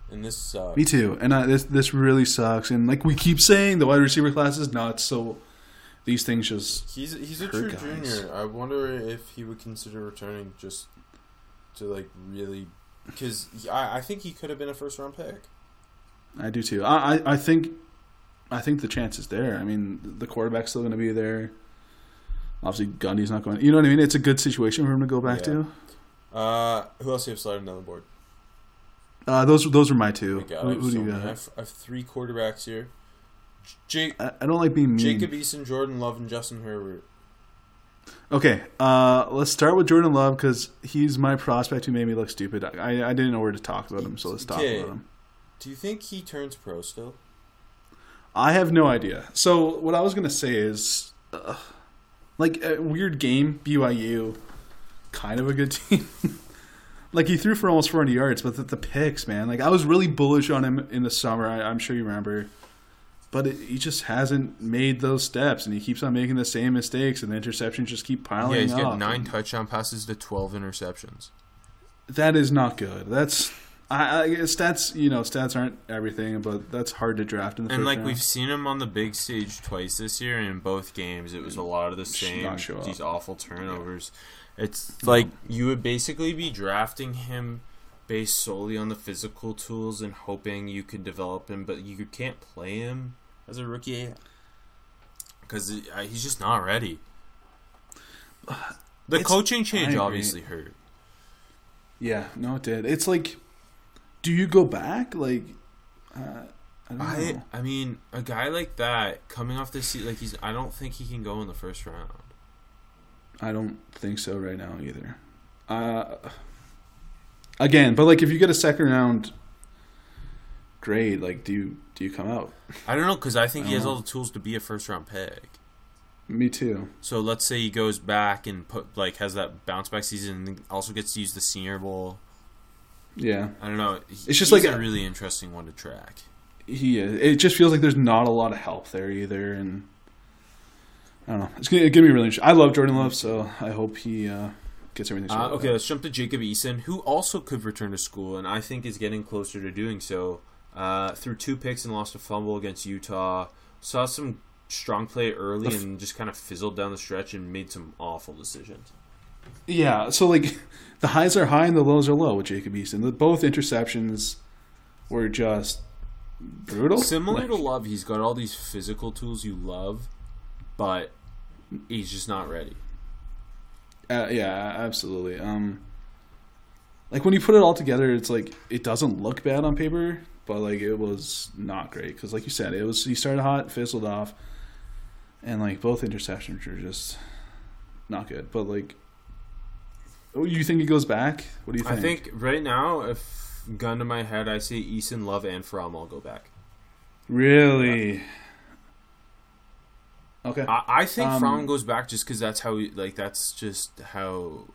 and this sucks. Me too. And this really sucks. And like we keep saying, the wide receiver class is nuts. So these things just he's a true junior. I wonder if he would consider returning just to like really, because I think he could have been a first round pick. I do too. I think the chance is there. I mean, the quarterback's still going to be there. Obviously, Gundy's not going. You know what I mean? It's a good situation for him to go back to. Who else do you have sliding down the board? Those are my two. Who do you got? I have three quarterbacks here. I don't like being mean. Jacob Eason, Jordan Love, and Justin Herbert. Okay, let's start with Jordan Love because he's my prospect who made me look stupid. I didn't know where to talk about him, so let's talk about him. Do you think he turns pro still? I have no idea. So what I was going to say is, like a weird game, BYU, kind of a good team. Like he threw for almost 400 yards, but the picks, man. Like I was really bullish on him in the summer. I'm sure you remember. But he just hasn't made those steps, and he keeps on making the same mistakes, and the interceptions just keep piling up. Yeah, he's got 9 touchdown passes to 12 interceptions. That is not good. That's stats aren't everything, but that's hard to draft in the first round. And like we've seen him on the big stage twice this year, and in both games it was a lot of the same. These awful turnovers. It's like you would basically be drafting him based solely on the physical tools and hoping you could develop him, but you can't play him as a rookie because he's just not ready. The coaching change obviously hurt. Yeah, no, it did. It's like, do you go back? Like, I don't know. I mean, a guy like that coming off this seat, like I don't think he can go in the first round. I don't think so right now either. Again, but like if you get a second round grade, like do you come out? I don't know because I think he has all the tools to be a first round pick. Me too. So let's say he goes back and has that bounce back season and also gets to use the Senior Bowl. Yeah, I don't know. It's just like a really interesting one to track. He is. It just feels like there's not a lot of help there either, and I don't know. It's gonna be really interesting. I love Jordan Love, so I hope he gets everything sorted. Okay, let's jump to Jacob Eason, who also could return to school, and I think is getting closer to doing so. Threw 2 picks and lost a fumble against Utah. Saw some strong play early and just kind of fizzled down the stretch and made some awful decisions. Yeah, so like the highs are high and the lows are low with Jacob Eason. Both interceptions were just brutal. Similar to Love, he's got all these physical tools you love, but he's just not ready. Yeah, absolutely. Like when you put it all together, it's like it doesn't look bad on paper, but like it was not great because, like you said, he started hot, fizzled off, and like both interceptions were just not good. But like, you think he goes back? What do you think? I think right now, if gun to my head, I say Eason, Love, and Fromm all go back. Really? Okay. I think Fromm goes back just because that's how that's just how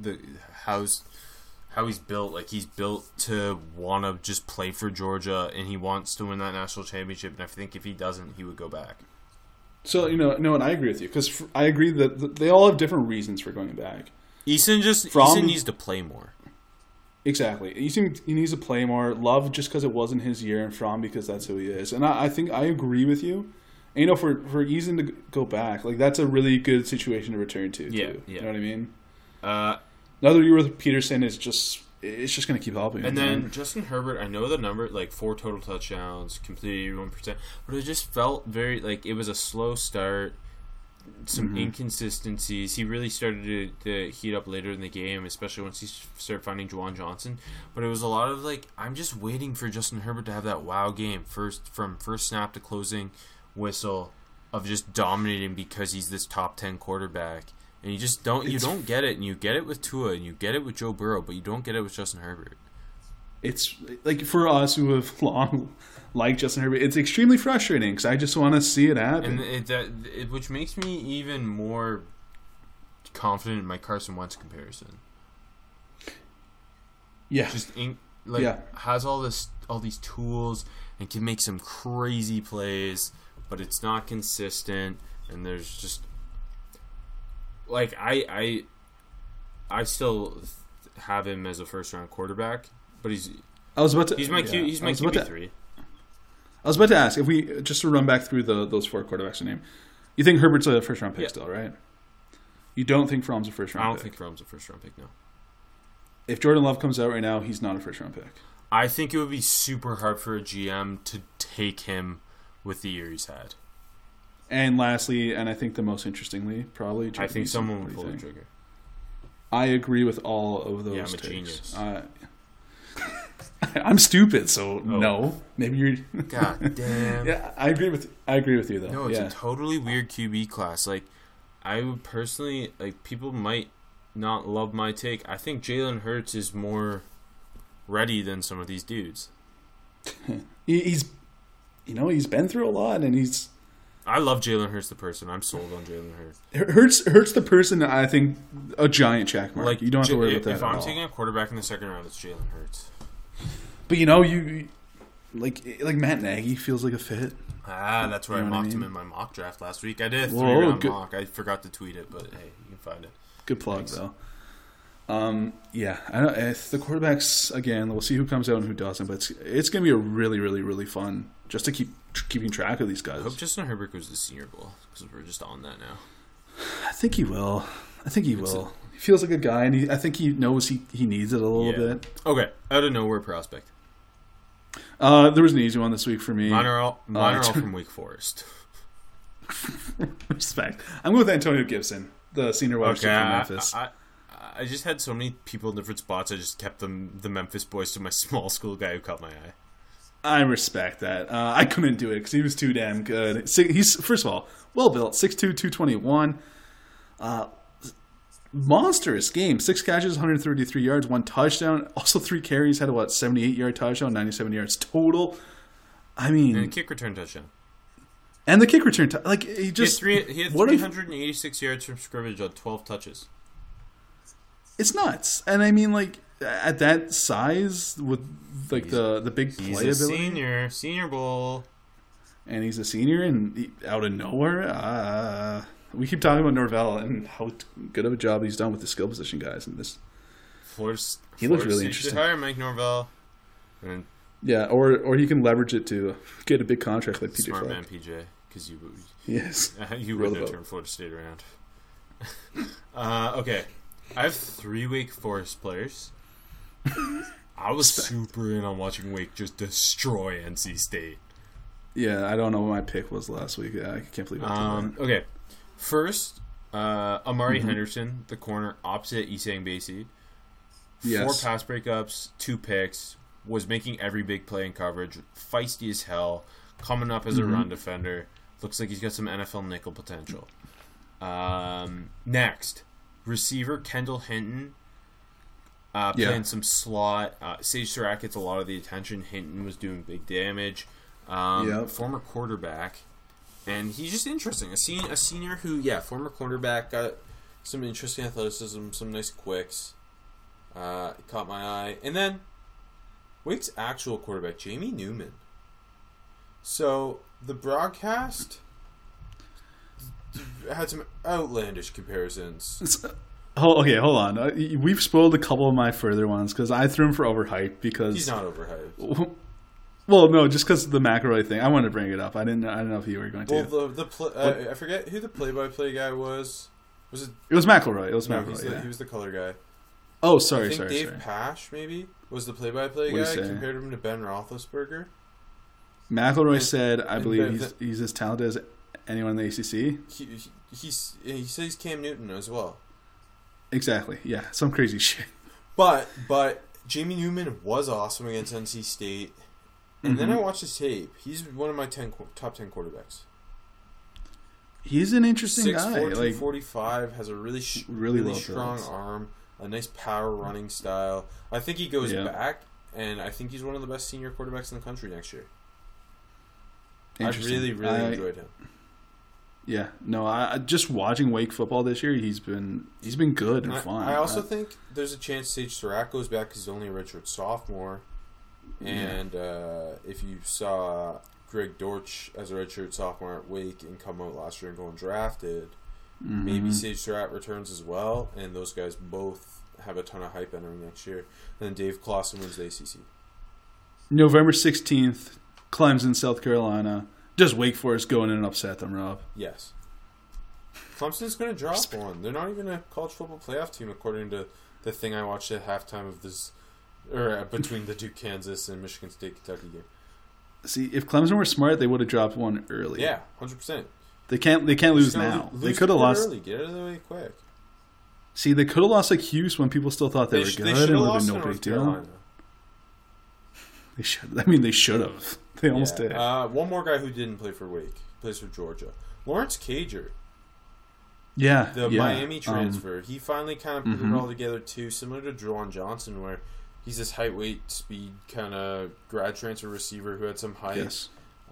he's built. Like he's built to want to just play for Georgia, and he wants to win that national championship. And I think if he doesn't, he would go back. So and I agree with you because I agree that they all have different reasons for going back. Eason needs to play more. Exactly. He needs to play more. Love just because it wasn't his year, and Fromm because that's who he is. And I think I agree with you. And, for Eason to go back, like that's a really good situation to return to. Yeah, too. You know what I mean? Another year with Peterson is just going to keep helping. And then Justin Herbert, I know the number, like 4 total touchdowns, completed 81%, but it just felt very like it was a slow start. Some inconsistencies. He really started to heat up later in the game, especially once he started finding Juwan Johnson. But it was a lot of like, I'm just waiting for Justin Herbert to have that wow game from first snap to closing whistle of just dominating because he's this top 10 quarterback. And you just don't get it. And you get it with Tua and you get it with Joe Burrow, but you don't get it with Justin Herbert. It's like for us who have long liked Justin Herbert, it's extremely frustrating because I just want to see it happen. And which makes me even more confident in my Carson Wentz comparison. Yeah, just has all these tools and can make some crazy plays, but it's not consistent. And there's just like I still have him as a first round quarterback. But I was about to. He's my QB3. I was about to ask if we just to run back through those 4 quarterbacks I named. You think Herbert's a first round pick still, right? You don't think Fromm's a first round pick? I don't think Fromm's a first round pick, no. If Jordan Love comes out right now, he's not a first round pick. I think it would be super hard for a GM to take him with the year he's had. And lastly, and I think the most interestingly, probably, I think someone would pull the trigger. I agree with all of those. Yeah, I'm a takes. genius. I'm stupid, so no. Maybe you're. God damn. Yeah, I agree with you though. No, it's a totally weird QB class. Like, I would personally people might not love my take. I think Jalen Hurts is more ready than some of these dudes. He's been through a lot, and he's. I love Jalen Hurts the person. I'm sold on Jalen Hurts. Hurts the person. I think a giant check mark. Like, you don't have to worry about that. If I'm taking a quarterback in the second round, it's Jalen Hurts. But you like Matt Nagy feels like a fit. That's where I mocked him in my mock draft last week. I did a 3-round mock. I forgot to tweet it, but hey, you can find it. Good plug though. Yeah, I don't. The quarterbacks again. We'll see who comes out and who doesn't. But it's going to be a really, really, really fun just to keeping track of these guys. I hope Justin Herbert goes to the Senior Bowl because we're just on that now. I think he will. He feels like a guy, and I think he knows he needs it a little bit. Okay, out of nowhere prospect. There was an easy one this week for me. Mine are all from Wake Forest. Respect. I'm going with Antonio Gibson, the senior wide receiver from Memphis. I just had so many people in different spots. I just kept the Memphis boys to my small school guy who caught my eye. I respect that. I couldn't do it because he was too damn good. He's, first of all, well built, 6'2", 221. Monstrous game. 6 catches, 133 yards, 1 touchdown. Also 3 carries, had a 78-yard touchdown, 97 yards total. I mean, and a kick return touchdown. And the kick return, he had 386 yards from scrimmage on 12 touches. It's nuts. And I mean, at that size with the big playability. He's a senior bowl. And he's a senior and out of nowhere. We keep talking about Norvell and how good of a job he's done with the skill position guys in this. He looks really interesting. Hire Mike Norvell. And yeah, or he can leverage it to get a big contract like PJ Smart Fleck. man, PJ, because you wouldn't have turned Florida State around. Okay, I have 3 Wake Forest players. I was super in on watching Wake just destroy NC State. Yeah, I don't know what my pick was last week. I can't believe it. Okay, first, Amari Henderson, the corner opposite Isang Basie. 4 pass breakups, 2 picks. Was making every big play in coverage. Feisty as hell. Coming up as a run defender. Looks like he's got some NFL nickel potential. Next, receiver Kendall Hinton. Playing some slot. Sage Surratt gets a lot of the attention. Hinton was doing big damage. Former quarterback. And he's just interesting. A senior who, former quarterback, got some interesting athleticism, some nice quicks. Caught my eye. And then Wake's actual quarterback, Jamie Newman. So the broadcast had some outlandish comparisons. Okay, hold on. We've spoiled a couple of my further ones because I threw him for overhyped because he's not overhyped. Well, no, just because of the McElroy thing. I wanted to bring it up. I didn't know if you were going to. Well, I forget who the play-by-play guy was. Was it? It was McElroy. He was the color guy. Oh, sorry. I think Dave Pasch maybe was the play-by-play guy. Compared him to Ben Roethlisberger. McElroy said, "I believe he's as talented as anyone in the ACC." He says Cam Newton as well. Exactly. Yeah, some crazy shit. But Jamie Newman was awesome against NC State. And then I watched his tape. He's one of my top 10 quarterbacks. He's an interesting guy. 6'4", 245, has a really strong arm, a nice power running style. I think he goes back, and I think he's one of the best senior quarterbacks in the country next year. I really enjoyed him. Yeah, no, just watching Wake football this year, he's been good and fun. I also think there's a chance Sage Surratt goes back because he's only a redshirt sophomore. And if you saw Greg Dortch as a redshirt sophomore at Wake and come out last year and go undrafted, maybe Sage Surratt returns as well, and those guys both have a ton of hype entering next year. And then Dave Clawson wins the ACC. November 16th, Clemson, South Carolina. Just Wake Forest going in and upset them, Rob. Yes. Clemson's going to drop one. They're not even a college football playoff team, according to the thing I watched at halftime of this, or between the Duke, Kansas, and Michigan State, Kentucky game. See, if Clemson were smart, they would have dropped one early. Yeah, 100%. They can't lose now. They could have lost early. Get out of the way quick. See, they could have lost like Hughes when people still thought they were good, and it would have been no big deal. They should. I mean, they should have. They almost did. One more guy who didn't play for Wake plays for Georgia. Lawrence Cager. Yeah, the Miami transfer. He finally kind of put it all together too, similar to Juwan Johnson, where he's this height, weight, speed kind of grad transfer receiver who had some height. Yes.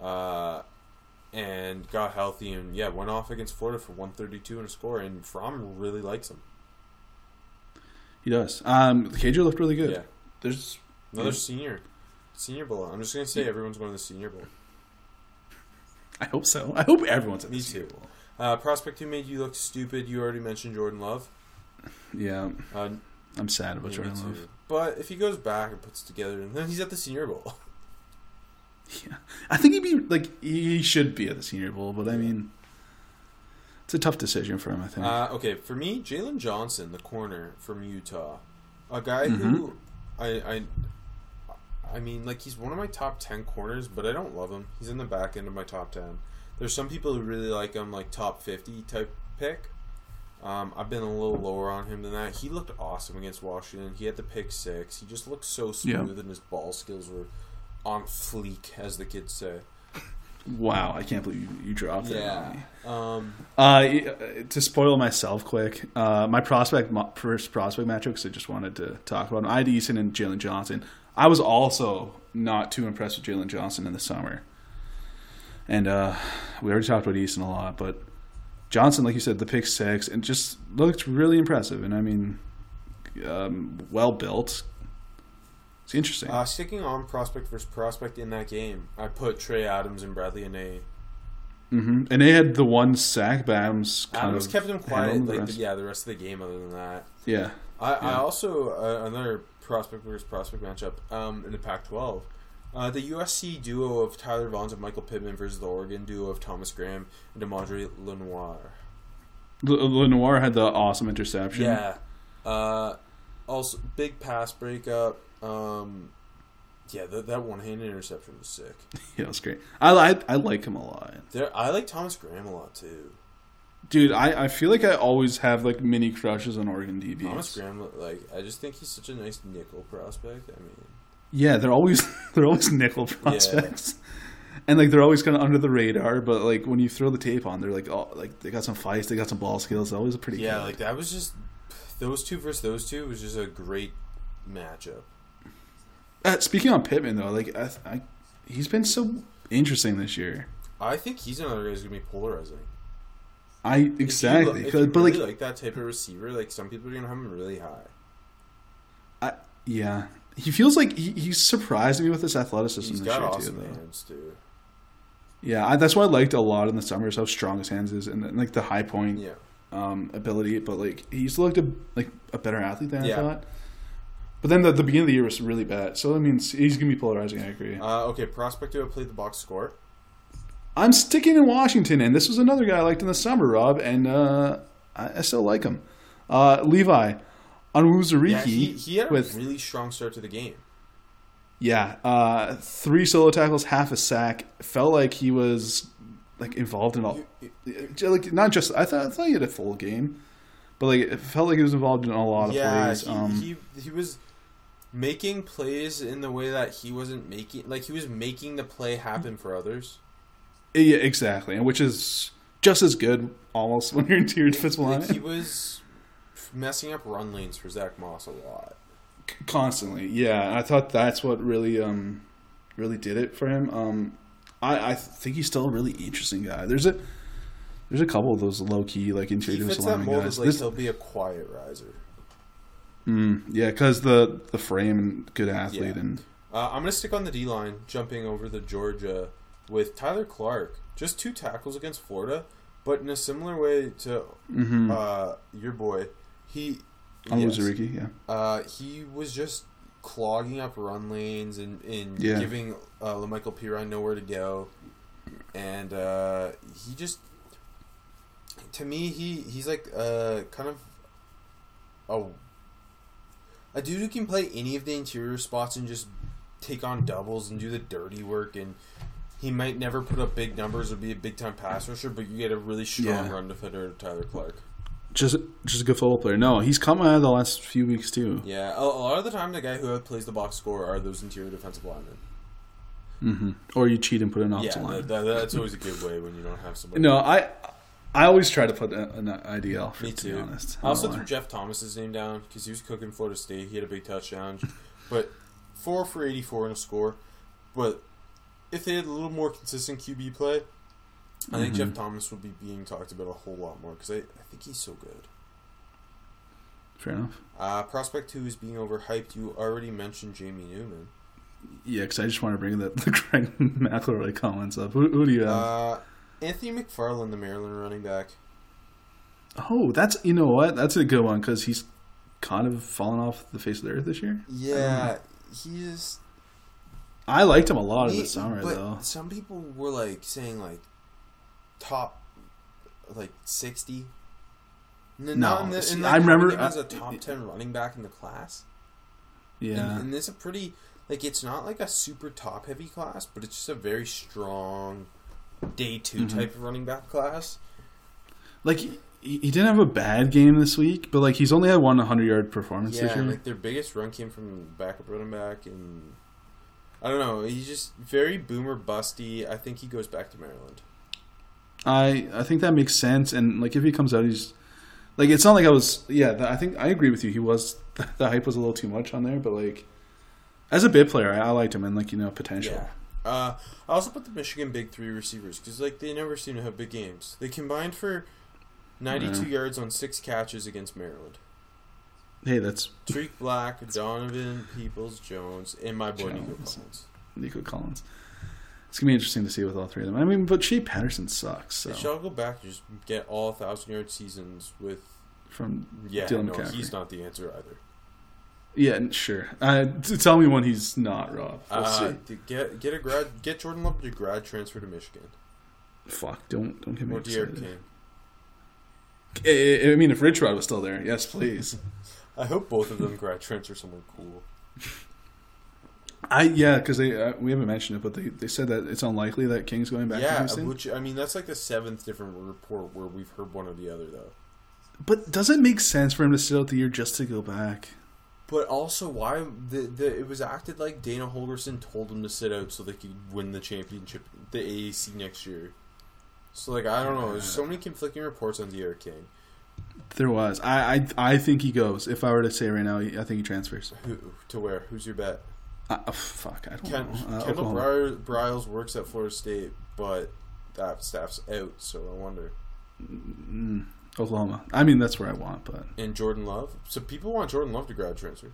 And got healthy and went off against Florida for 132 and a score. And Fromm really likes him. He does. Cager looked really good. Yeah. There's another Senior Bowl. I'm just gonna say everyone's going to the Senior Bowl. I hope so. I hope everyone's at the Senior Bowl. Prospect who made you look stupid. You already mentioned Jordan Love. Yeah. I'm sad about Jordan Love. But if he goes back and puts it together, then he's at the Senior Bowl. Yeah, I think he should be at the Senior Bowl, but I mean, it's a tough decision for him. I think. Okay, for me, Jalen Johnson, the corner from Utah, a guy who I mean, like, he's one of my top 10 corners, but I don't love him. He's in the back end of my top 10. There's some people who really like him, like top 50 type pick. I've been a little lower on him than that. He looked awesome against Washington. He had the pick 6. He just looked so smooth, and his ball skills were on fleek, as the kids say. Wow, I can't believe you dropped that on me. To spoil myself quick, my first prospect matchup, because I just wanted to talk about him. I had Eason and Jalen Johnson. I was also not too impressed with Jalen Johnson in the summer. And we already talked about Eason a lot, but Johnson, like you said, the pick 6, and just looked really impressive. And I mean, well built. It's interesting. Sticking on prospect versus prospect in that game, I put Trey Adams and Bradley Anae. Mm-hmm. And they had the one sack, but Adams kept him quiet. The rest of the game. Other than that, yeah. I also another prospect versus prospect matchup in the Pac-12. The USC duo of Tyler Vaughns and Michael Pittman versus the Oregon duo of Thomas Graham and DeMondre Lenoir. Lenoir had the awesome interception. Yeah. Also, big pass breakup. That one-handed interception was sick. Yeah, it was great. I like him a lot. I like Thomas Graham a lot too. Dude, I feel like I always have like mini crushes on Oregon DBs. Thomas Graham, I just think he's such a nice nickel prospect. I mean, yeah, they're always nickel prospects, and like they're always kind of under the radar. But like when you throw the tape on, they're like, oh, like they got some fights, they got some ball skills. Always a pretty good. Like that was just those two versus those two was just a great matchup. Speaking on Pittman though, like he's been so interesting this year. I think he's another guy who's gonna be polarizing. Exactly, if you really like that type of receiver, like some people are gonna have him really high. Yeah, he feels like he's surprised me with his athleticism. He's this got year awesome too, hands too. Yeah, that's what I liked a lot in the summer is how strong his hands is and like the high point ability. But like he's looked like a better athlete than I thought. But then the beginning of the year was really bad. So I mean, he's gonna be polarizing. I agree. Okay, prospect who played the box score. I'm sticking in Washington, and this was another guy I liked in the summer, Rob, and I still like him. Levi Onwuzurike. Yeah, he had a really strong start to the game. Yeah, 3 solo tackles, half a sack. Felt like he was like involved in all, like not just. I thought he had a full game, but like it felt like he was involved in a lot of plays. He was making plays in the way that he wasn't making. Like he was making the play happen for others. Yeah, exactly, and which is just as good almost when you're into your defensive line. He was messing up run lanes for Zach Moss a lot. Constantly, yeah. I thought that's what really did it for him. I think he's still a really interesting guy. There's a couple of those low key like interior defensive lineman guys. He'll be a quiet riser. Yeah, because the frame and good athlete and. I'm gonna stick on the D line, jumping over the Georgia. With Tyler Clark, just 2 tackles against Florida, but in a similar way to your boy, he was just clogging up run lanes and giving LaMichael Pirine nowhere to go. And he just, to me, he's like kind of a dude who can play any of the interior spots and just take on doubles and do the dirty work. And he might never put up big numbers or be a big time pass rusher, but you get a really strong run defender, Tyler Clark. Just a good football player. No, he's come out of the last few weeks too. Yeah, a lot of the time the guy who outplays the box score are those interior defensive linemen. Mm-hmm. Or you cheat and put an offensive line. That's always a good way when you don't have somebody. No, I always try to put an IDL. Me too. To be honest, I also threw Jeff Thomas's name down because he was cooking Florida State. He had a big touchdown, but 4 for 84 in a score. But if they had a little more consistent QB play, I think Jeff Thomas would be being talked about a whole lot more because I think he's so good. Fair enough. Prospect 2 is being overhyped. You already mentioned Jamie Newman. Yeah, because I just want to bring the Craig McElroy comments up. Who do you have? Anthony McFarland, the Maryland running back. Oh, you know what? That's a good one because he's kind of fallen off the face of the earth this year. Yeah, he is. I liked him a lot in the summer, though. Some people were saying top 60. I remember him as a top 10 running back in the class. Yeah, and this is a pretty it's not like a super top heavy class, but it's just a very strong day 2 type of running back class. He didn't have a bad game this week, but he's only had 100-yard performance this year. Yeah, their biggest run came from backup running back, and I don't know. He's just very boomer busty. I think he goes back to Maryland. I think that makes sense, and if he comes out, he's it's not I was. Yeah, I think I agree with you. He was the hype was a little too much on there, but as a bit player, I liked him and potential. Yeah. I also put the Michigan big 3 receivers because they never seem to have big games. They combined for 92 yards on 6 catches against Maryland. Hey, that's Tariq Black, Donovan Peoples-Jones, and my boy Nico Collins. It's gonna be interesting to see with all 3 of them. I mean, but Shea Patterson sucks. So. They shall go back and just get all 1,000-yard seasons from Dylan McCaffrey. He's not the answer either. Yeah, sure. Tell me when he's not, Rob. We'll see. Get Jordan Love to grad transfer to Michigan. Fuck! Don't get me excited. I mean, if Rich Rod was still there, yes, please. I hope both of them grad transfer somewhere cool. Because we haven't mentioned it, but they said that it's unlikely that King's going back to Houston. Which, I mean, that's the 7th different report where we've heard one or the other, though. But does it make sense for him to sit out the year just to go back? But also, why it was acted like Dana Holgorsen told him to sit out so they could win the championship, the AAC next year. So, I don't know. There's so many conflicting reports on De'Aaron King. There was. I think he goes. If I were to say right now, I think he transfers. To where? Who's your bet? Fuck, I don't know. Kendall Briles works at Florida State, but that staff's out, so I wonder. Oklahoma. I mean, that's where I want, but... And Jordan Love? So people want Jordan Love to grad transfer.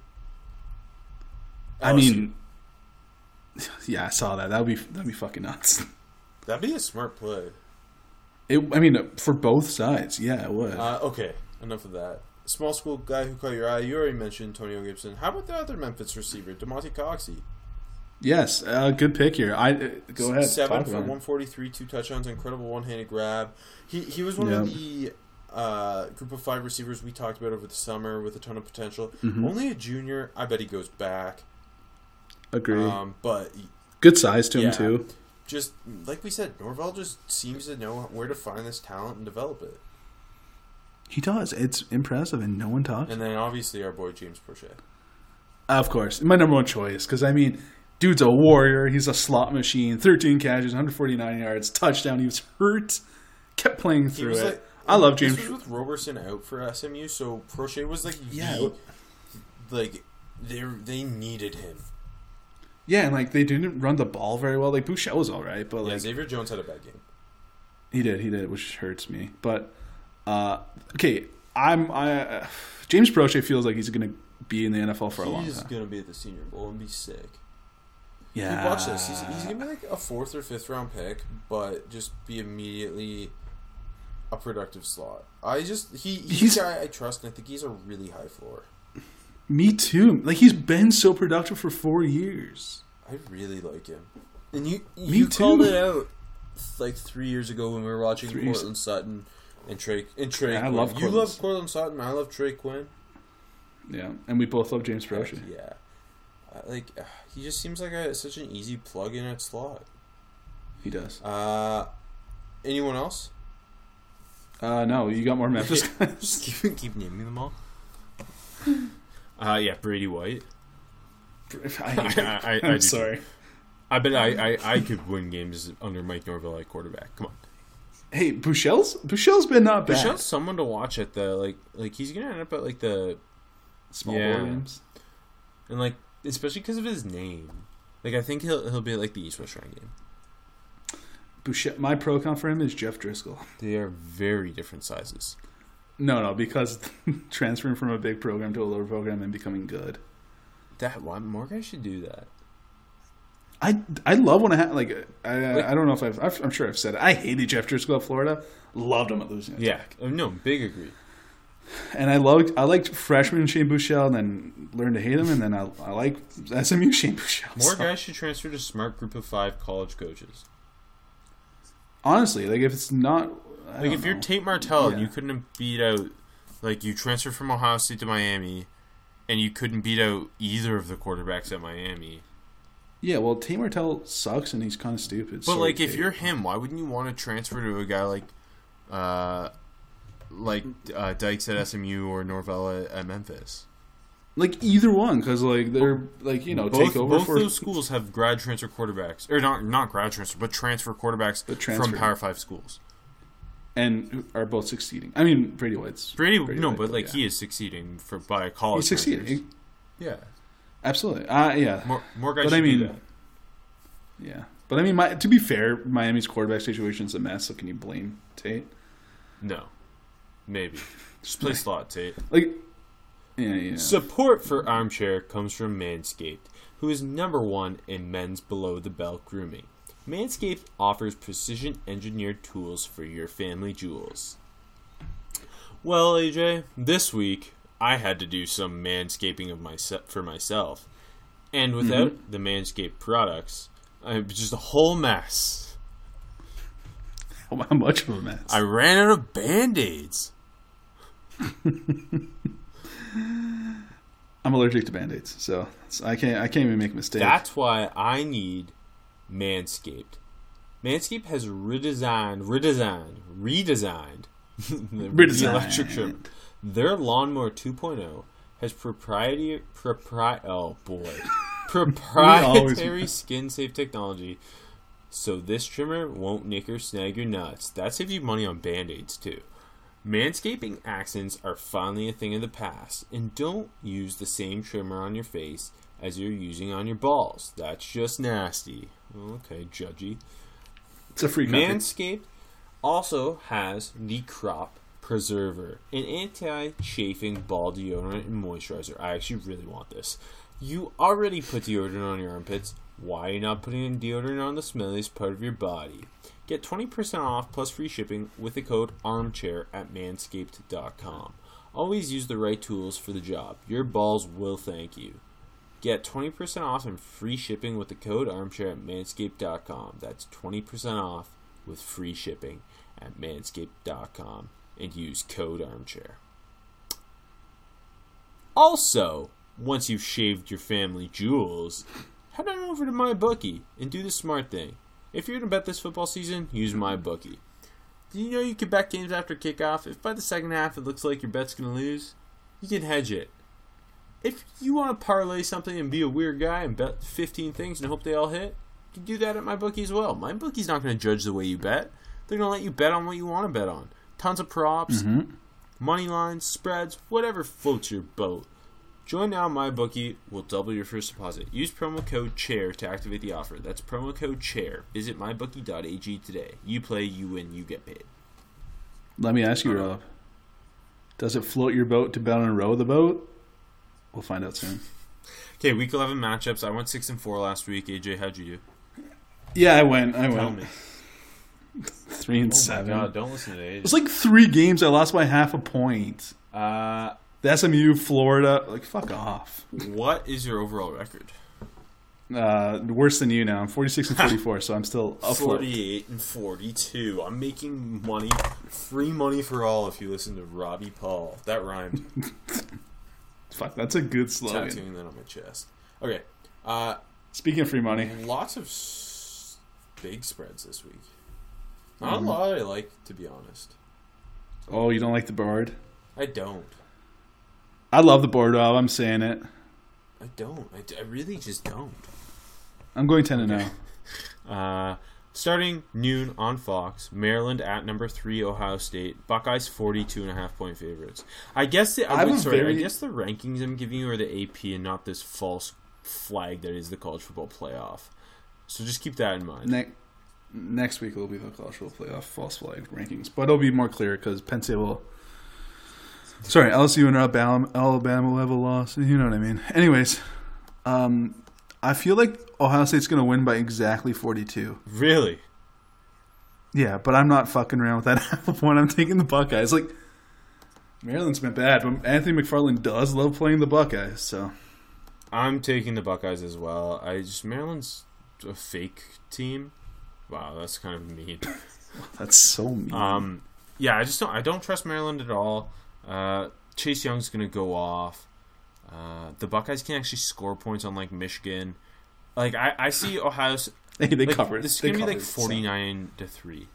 I mean... Yeah, I saw that. That'd be fucking nuts. That'd be a smart play. For both sides, yeah, it would. Okay, enough of that. Small school guy who caught your eye, you already mentioned Antonio Gibson. How about the other Memphis receiver, DeMonte Coxey? Yes, good pick here. Go ahead. 7 for 143, 2 touchdowns, incredible one-handed grab. He was one of the group of 5 receivers we talked about over the summer with a ton of potential. Only a junior. I bet he goes back. Agree. But good size to him too. Just like we said, Norvell just seems to know where to find this talent and develop it. He does. It's impressive, and no one talks. And then obviously our boy James Prochet. Of course, my number 1 choice because dude's a warrior. He's a slot machine. 13 catches, 149 yards, touchdown. He was hurt, kept playing through it. I love James. This was with Roberson out for SMU, so Prochet was they needed him. Yeah, and they didn't run the ball very well. Bouchel was all right, but Xavier Jones had a bad game. He did, which hurts me. But okay, James Prochet feels like he's going to be in the NFL for a long time. He's going to be at the Senior Bowl and be sick. Yeah, dude, watch this. He's going to be a 4th or 5th round pick, but just be immediately a productive slot. He's a guy I trust, and I think he's a really high floor. Me too. Like, he's been so productive for 4 years. I really like him. And you Me called too. it out like 3 years ago when we were watching Cortland Sutton and Trey. Yeah, I Quinn. love You Cortland. love Cortland Sutton. I love Trey Quinn. Yeah, and we both love James Prochet. Yeah, he just seems like such an easy plug in at slot. He does. Anyone else? No, you got more Memphis guys. Just keep naming them all. Yeah, Brady White. I'm do sorry. too. I bet I could win games under Mike Norvell at quarterback. Come on. Hey, Bouchel's been not bad. Bouchel's someone to watch at the like he's gonna end up at like the Small Yeah. ball games. and like especially because of his name. Like I think he'll be at like the East West Shrine game. Bouchel, my pro account for him is Jeff Driscoll. They are very different sizes. No, because transferring from a big program to a lower program and becoming good. Why more guys should do that. I love when I don't know if I'm sure I've said it. I hated Jeff Driscoll at Florida. Loved him at Louisiana Tech. No, big agree. And I liked freshman Shane Bouchel, and then learned to hate him, and then I like SMU Shane Bouchel. More guys should transfer to smart group of 5 college coaches. Honestly, like if it's not Like if you're Tate Martell and Yeah. you couldn't beat out, like you transferred from Ohio State to Miami, and you couldn't beat out either of the quarterbacks at Miami. Yeah, well, Tate Martell sucks and he's kind of stupid. But so like if you're him, why wouldn't you want to transfer to a guy like Dykes at SMU or Norvell at Memphis? like either one, because like they're like take over both for those schools have grad transfer quarterbacks, or not grad transfer, but transfer quarterbacks But from transfer. Power 5 schools. and who are both succeeding. I mean, Brady White's Brady White, but like yeah. he is succeeding by college. He's succeeding. transfers. Yeah, Absolutely. Yeah. more guys. But should I mean, do that. yeah. But I mean, to be fair, Miami's quarterback situation is a mess. So can you blame Tate? No, maybe just play slot, Tate. Like, yeah. Support for Armchair comes from Manscaped, who is #1 in men's below-the-belt grooming. Manscaped offers precision-engineered tools for your family jewels. Well, AJ, this week I had to do some manscaping for myself, and without the Manscaped products, it was just a whole mess. How much of a mess? I ran out of Band-Aids. I'm allergic to Band-Aids, so I can't even make a mistake. That's why I need Manscaped. Manscaped has redesigned the electric trim. Their Lawnmower 2.0 has proprietary skin-safe technology, so this trimmer won't nick or snag your nuts. That saves you money on Band-Aids, too. Manscaping accents are finally a thing of the past, and don't use the same trimmer on your face as you're using on your balls. That's just nasty. Okay, judgy. It's a free copy. Manscaped also has the Crop Preserver, an anti-chafing ball deodorant and moisturizer. I actually really want this. You already put deodorant on your armpits. Why are you not putting deodorant on the smelliest part of your body? Get 20% off plus free shipping with the code ARMCHAIR at manscaped.com. Always use the right tools for the job. Your balls will thank you. Get 20% off and free shipping with the code ARMCHAIR at manscaped.com. That's 20% off with free shipping at manscaped.com and use code ARMCHAIR. Also, once you've shaved your family jewels, head on over to MyBookie and do the smart thing. If you're going to bet this football season, use MyBookie. Do you know you can bet games after kickoff? If by the second half it looks like your bet's going to lose, you can hedge it. If you want to parlay something and be a weird guy and bet 15 things and hope they all hit, you can do that at MyBookie as well. MyBookie's not going to judge the way you bet. They're going to let you bet on what you want to bet on. Tons of props, money lines, spreads, whatever floats your boat. Join now. MyBookie will double your first deposit. Use promo code CHAIR to activate the offer. That's promo code CHAIR. Visit mybookie.ag today. You play, you win, you get paid. Let me ask you, Rob. Does it float your boat to bet on and row the boat? We'll find out soon. Okay, week 11 matchups. I went 6-4 last week. AJ, how'd you do? Yeah, I went. Tell me. 3-7. Oh my God, don't listen to AJ. It was like 3 games. I lost by half a point. The The SMU, Florida, like fuck off. What is your overall record? Worse than you now. I'm 46-44, so I'm still afloat. 48-42. I'm making money, free money for all. If you listen to Robbie Paul, that rhymed. Fuck, that's a good slogan. Tattooing that on my chest. Okay. Speaking of free money, Lots of big spreads this week. Not a lot I like, to be honest. oh, you don't like the board? I don't. I love the board, Rob. I'm saying it. I don't. I really just don't. I'm going 10-0. Starting noon on Fox, Maryland at number 3, Ohio State. Buckeyes 42.5-point favorites. I guess I guess the rankings I'm giving you are the AP and not this false flag that is the college football playoff. So just keep that in mind. Next week will be the college football playoff false flag rankings, but it'll be more clear because Penn State will. Sorry, LSU and Alabama will have a loss. You know what I mean. Anyways, I feel like Ohio State's going to win by exactly 42. Really? Yeah, but I'm not fucking around with that half a point. I'm taking the Buckeyes. Like, Maryland's been bad, but Anthony McFarland does love playing the Buckeyes, so. I'm taking the Buckeyes as well. Maryland's a fake team. Wow, that's kind of mean. That's so mean. Yeah, I don't trust Maryland at all. Chase Young's going to go off. The Buckeyes can actually score points on like Michigan. Like I see Ohio. They covered. This is going to be like 49-3.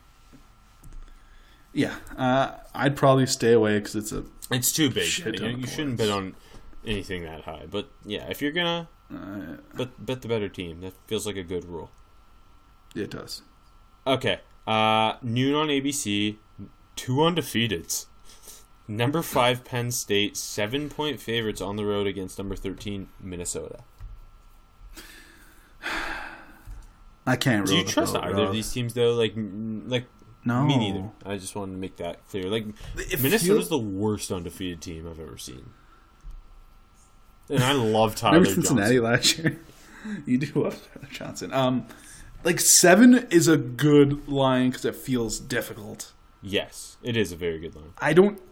Yeah, I'd probably stay away because it's too big. You shouldn't bet on anything that high. But yeah, if you're gonna bet the better team, that feels like a good rule. It does. Okay, noon on ABC, 2 undefeateds. Number 5 Penn State, 7-point favorites on the road against number 13 Minnesota. I can't. Do you trust either of these teams though? Like no, me neither. I just wanted to make that clear. Like Minnesota's the worst undefeated team I've ever seen, and I love Tyler Remember Cincinnati Johnson. last year? You do love Tyler Johnson. Like 7 is a good line because it feels difficult. Yes, it is a very good line. I don't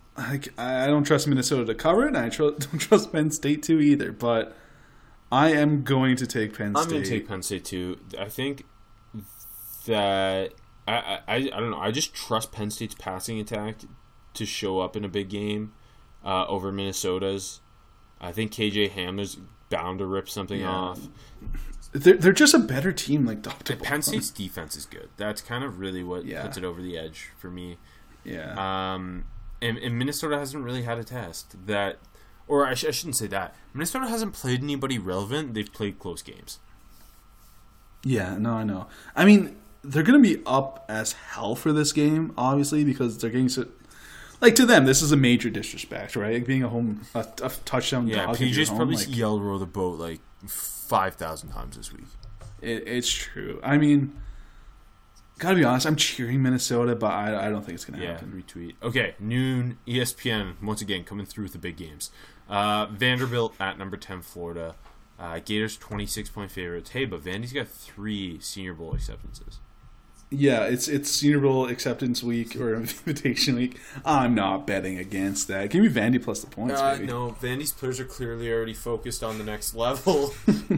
trust Minnesota to cover it, and I don't trust Penn State to either. But I am going to take Penn State. I'm going to take Penn State too. I think that I don't know. I just trust Penn State's passing attack to show up in a big game over Minnesota's. I think KJ Hamler's bound to rip something off. They're just a better team, like Dr. Penn State's defense is good. That's kind of really what puts it over the edge for me. Yeah. And Minnesota hasn't really had a test that, or I shouldn't say that. Minnesota hasn't played anybody relevant. They've played close games. Yeah, no, I know. I mean, they're going to be up as hell for this game, obviously, because they're getting so. Like, to them, this is a major disrespect, right? Like, being a touchdown dog. PJ's probably yelled row the boat like 5,000 times this week. It's true. I mean, gotta be honest, I'm cheering Minnesota, but I don't think it's gonna happen. Retweet. Okay, noon, ESPN, once again, coming through with the big games. Vanderbilt at number 10, Florida. Gators 26-point favorites. Hey, but Vandy's got 3 Senior Bowl acceptances. Yeah, it's Senior Bowl acceptance week or invitation week. I'm not betting against that. Give me Vandy plus the points, baby. No, Vandy's players are clearly already focused on the next level.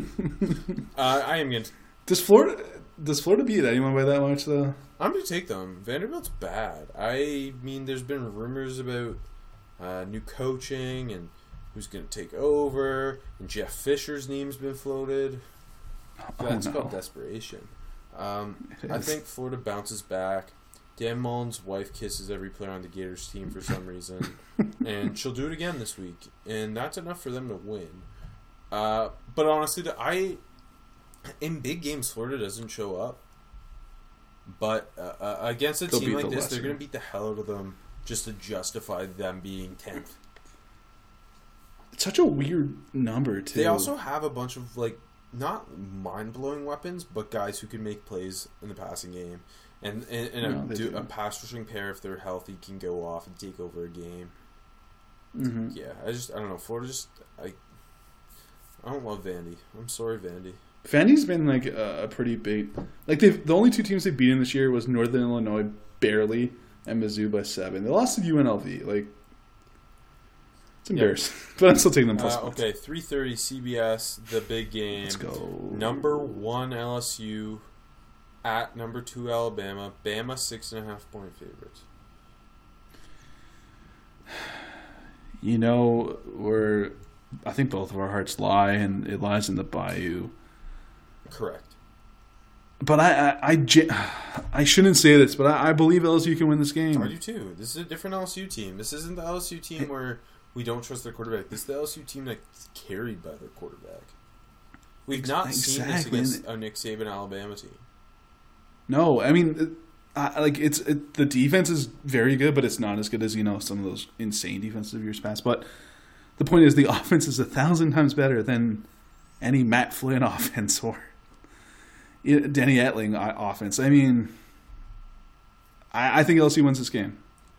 I am going to... Does Florida beat anyone by that much, though? I'm going to take them. Vanderbilt's bad. I mean, there's been rumors about new coaching and who's going to take over, and Jeff Fisher's name's been floated. That's called desperation. I think Florida bounces back. Dan Mullen's wife kisses every player on the Gators team for some reason, and she'll do it again this week, and that's enough for them to win. But honestly, in big games, Florida doesn't show up. But against a team like this, they're going to beat the hell out of them just to justify them being 10th. It's such a weird number, too. They also have a bunch of, like, not mind-blowing weapons, but guys who can make plays in the passing game. And a pass-rushing pair, if they're healthy, can go off and take over a game. Mm-hmm. Yeah, I don't know. Florida I don't love Vandy. I'm sorry, Vandy. Vandy's been, like, a pretty big... Like, the only 2 teams they've beaten this year was Northern Illinois, barely, and Mizzou by 7. They lost to UNLV. Like, It's embarrassing. But I'm still taking them plus points. Okay, 3:30 CBS, the big game. Let's go. Number 1 LSU at number 2 Alabama. Bama 6.5-point favorites. You know where I think both of our hearts lie, and it lies in the Bayou. Correct. But I shouldn't say this, but I believe LSU can win this game. I do too. This is a different LSU team. This isn't the LSU team where we don't trust their quarterback. This is the LSU team that's carried by their quarterback. We've not seen this against a Nick Saban Alabama team. No, I mean, the defense is very good, but it's not as good as some of those insane defenses of years past. But the point is, the offense is 1,000 times better than any Matt Flynn offense or Denny Etling offense. I mean, I think LSU wins this game.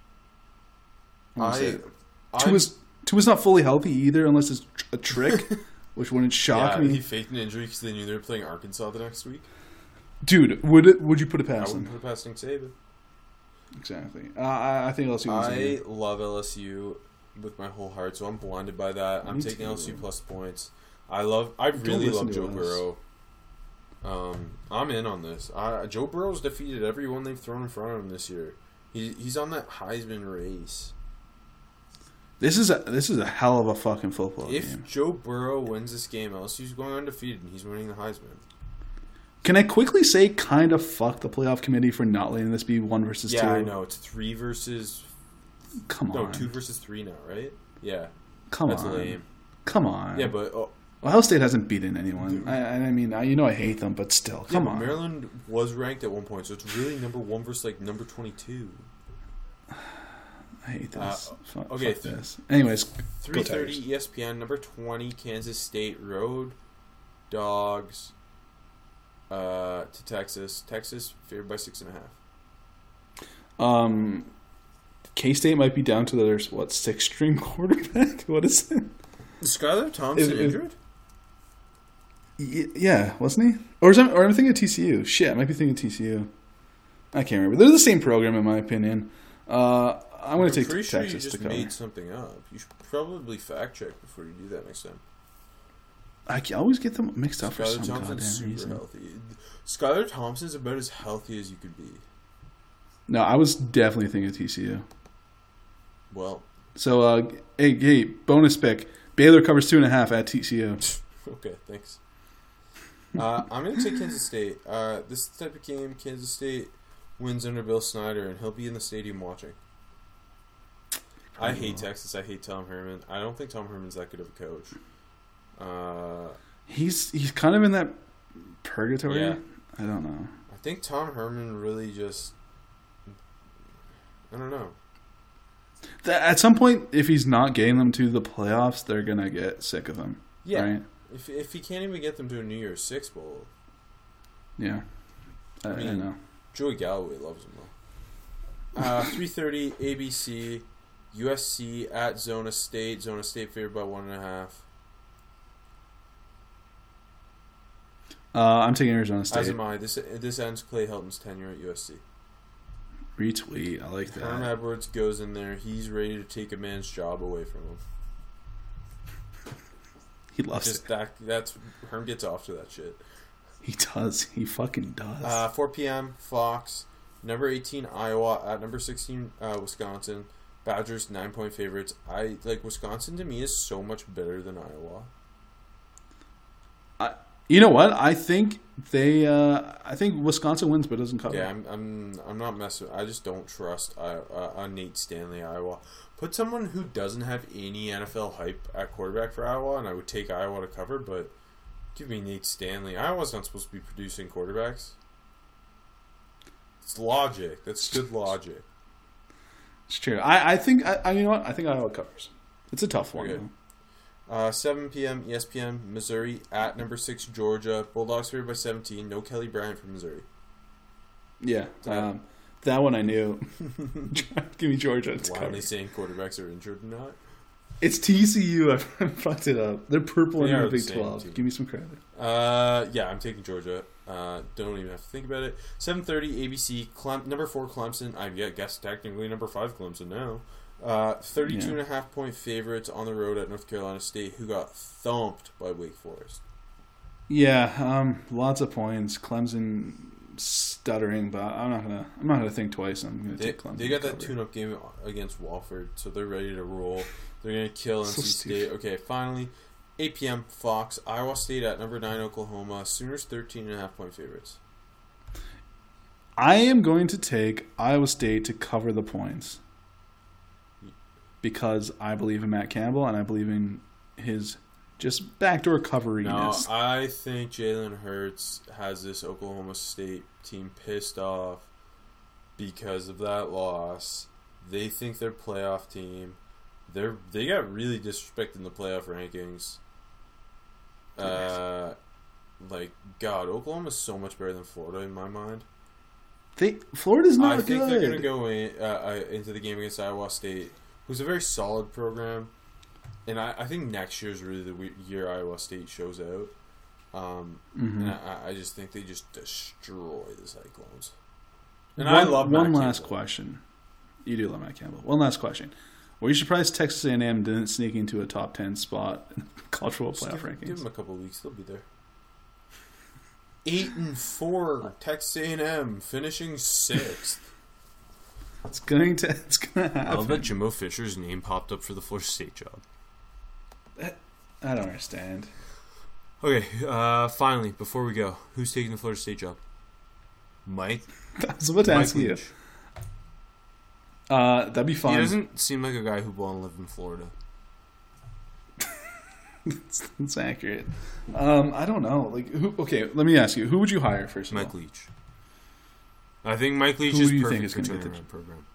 Tua's not fully healthy either, unless it's a trick, which wouldn't shock me. He faked an injury because they knew they were playing Arkansas the next week. Dude, would you put it past I them? wouldn't put it past Nick Saban. Exactly. I think LSU wins the game. I love LSU with my whole heart, so I'm blinded by that. I'm taking LSU plus points. I really love Joe Burrow. I'm in on this. Joe Burrow's defeated everyone they've thrown in front of him this year. He's on that Heisman race. This is a hell of a fucking football game. If Joe Burrow wins this game, LSU's going undefeated and he's winning the Heisman. Can I quickly say, kind of fuck the playoff committee for not letting this be 1 versus 2? Yeah, I know. It's 3 versus... Come on. No, 2 versus 3 now, right? Yeah. That's lame. Come on. Yeah, but... Ohio State hasn't beaten anyone. I mean, I hate them, but still, come on. Maryland was ranked at one point, so it's really number 1 versus, number 22. I hate this. Fuck this. Anyways, 3:30 ESPN, number 20, Kansas State road dogs to Texas. Texas favored by 6.5. K-State might be down to their sixth string quarterback. What is it? Is Skylar Thompson injured? Yeah, wasn't he? Or I'm thinking of TCU. Shit, I might be thinking TCU. I can't remember. They're the same program in my opinion. I'm going to take Texas sure you just to cover. Made something up. You should probably fact check before you do that next time. I always get them mixed up for some goddamn reason. Healthy. Skylar Thompson's about as healthy as you could be. No, I was definitely thinking TCU. Well, so hey, bonus pick: Baylor covers 2.5 at TCU. Okay, thanks. I'm going to take Kansas State. This is the type of game Kansas State wins under Bill Snyder, and he'll be in the stadium watching. I hate Texas. I hate Tom Herman. I don't think Tom Herman's that good of a coach. He's kind of in that purgatory. Yeah. I don't know. I think Tom Herman really just... I don't know. At some point, if he's not getting them to the playoffs, they're going to get sick of him. Yeah. Right? If he can't even get them to a New Year's Six bowl. Yeah. I know. Joey Galloway loves him, though. 3:30 ABC, USC at Zona State. Zona State favored by 1.5. I'm taking Arizona State. As am I. This ends Clay Helton's tenure at USC. Retweet. I like that. Herm Edwards goes in there. He's ready to take a man's job away from him. He loves it. That's Herm gets off to that shit. He does. He fucking does. 4 p.m. Fox. Number 18 Iowa at number 16 Wisconsin. Badgers 9-point favorites. Wisconsin to me is so much better than Iowa. You know what? I think Wisconsin wins, but doesn't cover. Yeah, I'm not messing. I just don't trust Nate Stanley, Iowa. Put someone who doesn't have any NFL hype at quarterback for Iowa, and I would take Iowa to cover. But give me Nate Stanley. Iowa's not supposed to be producing quarterbacks. It's logic. That's good logic. It's true. I think you know what? I think Iowa covers. It's a tough one. Okay. 7 p.m. ESPN, Missouri at number 6 Georgia. Bulldogs favored by 17. No Kelly Bryant from Missouri. Yeah, that one I knew. Give me Georgia. Why are they saying quarterbacks are injured or not? It's TCU. I fucked it up. They're purple in the Big 12. Team. Give me some credit. Yeah, I'm taking Georgia. Don't even have to think about it. 7:30 ABC. Number 4 Clemson. I guess technically number 5 Clemson now. 32.5 point favorites on the road at North Carolina State, who got thumped by Wake Forest. Yeah, lots of points. Clemson stuttering, but I'm not gonna think twice. I'm gonna take Clemson. They got that tune-up game against Wofford, so they're ready to roll. They're gonna kill NC State. Okay, finally, 8 p.m. Fox, Iowa State at number 9 Oklahoma. Sooners 13.5 point favorites. I am going to take Iowa State to cover the points because I believe in Matt Campbell and I believe in his just backdoor coveriness. No, I think Jalen Hurts has this Oklahoma State team pissed off because of that loss. They think they're playoff team. They got really disrespected in the playoff rankings. God, Oklahoma's so much better than Florida in my mind. Florida's not good. I think they're going to go into the game against Iowa State, who's a very solid program. And I think next year is really the year Iowa State shows out. And I just think they just destroy the Cyclones. And I love Matt Campbell. One last question. You do love Matt Campbell. One last question. Were you surprised Texas A&M didn't sneak into a top 10 spot in college football playoff rankings? Give them a couple of weeks. They'll be there. 8-4, Texas A&M finishing 6th. It's gonna happen. I love that Jimbo Fisher's name popped up for the Florida State job. I don't understand. Okay, finally, before we go, who's taking the Florida State job? Mike? I was about to ask you. That'd be fun. He doesn't seem like a guy who'd want to live in Florida. That's accurate. I don't know. Okay, let me ask you. Who would you hire first of all? Mike Leach. I think Mike Leach is perfect for turning around program.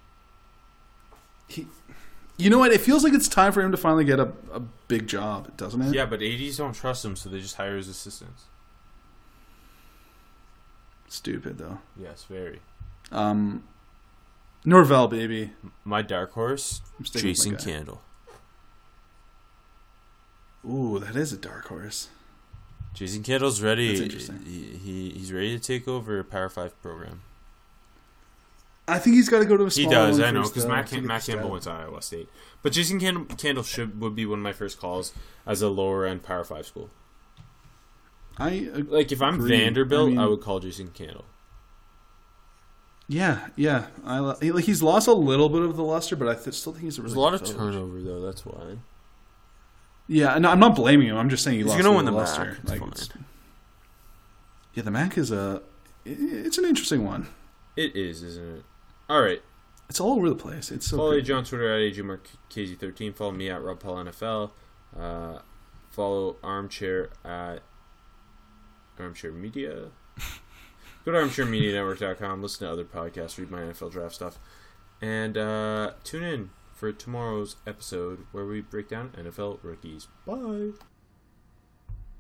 You know what? It feels like it's time for him to finally get a big job, doesn't it? Yeah, but ADs don't trust him, so they just hire his assistants. Stupid, though. Yes, very. Norvell, baby. My dark horse, Jason Candle. Ooh, that is a dark horse. Jason Candle's ready. That's interesting. He's ready to take over a Power 5 program. I think he's got to go to a small He does, one I know, first, because Matt Campbell went to Iowa State. But Jason Candle would be one of my first calls as a lower-end Power 5 school. If I'm Vanderbilt, I would call Jason Candle. Yeah. He's lost a little bit of the luster, but I still think he's a really There's a lot of turnover, though, that's why. Yeah, no, I'm not blaming him. I'm just saying he's going to win the luster. MAC. Yeah, the MAC is it's an interesting one. It is, isn't it? All right. It's all over the place. It's so follow John Twitter at AJMarkKZ13. Follow me at RobPaulNFL. Follow Armchair at Armchair Media. Go to ArmchairMediaNetwork.com. Listen to other podcasts. Read my NFL draft stuff. And tune in for tomorrow's episode where we break down NFL rookies. Bye.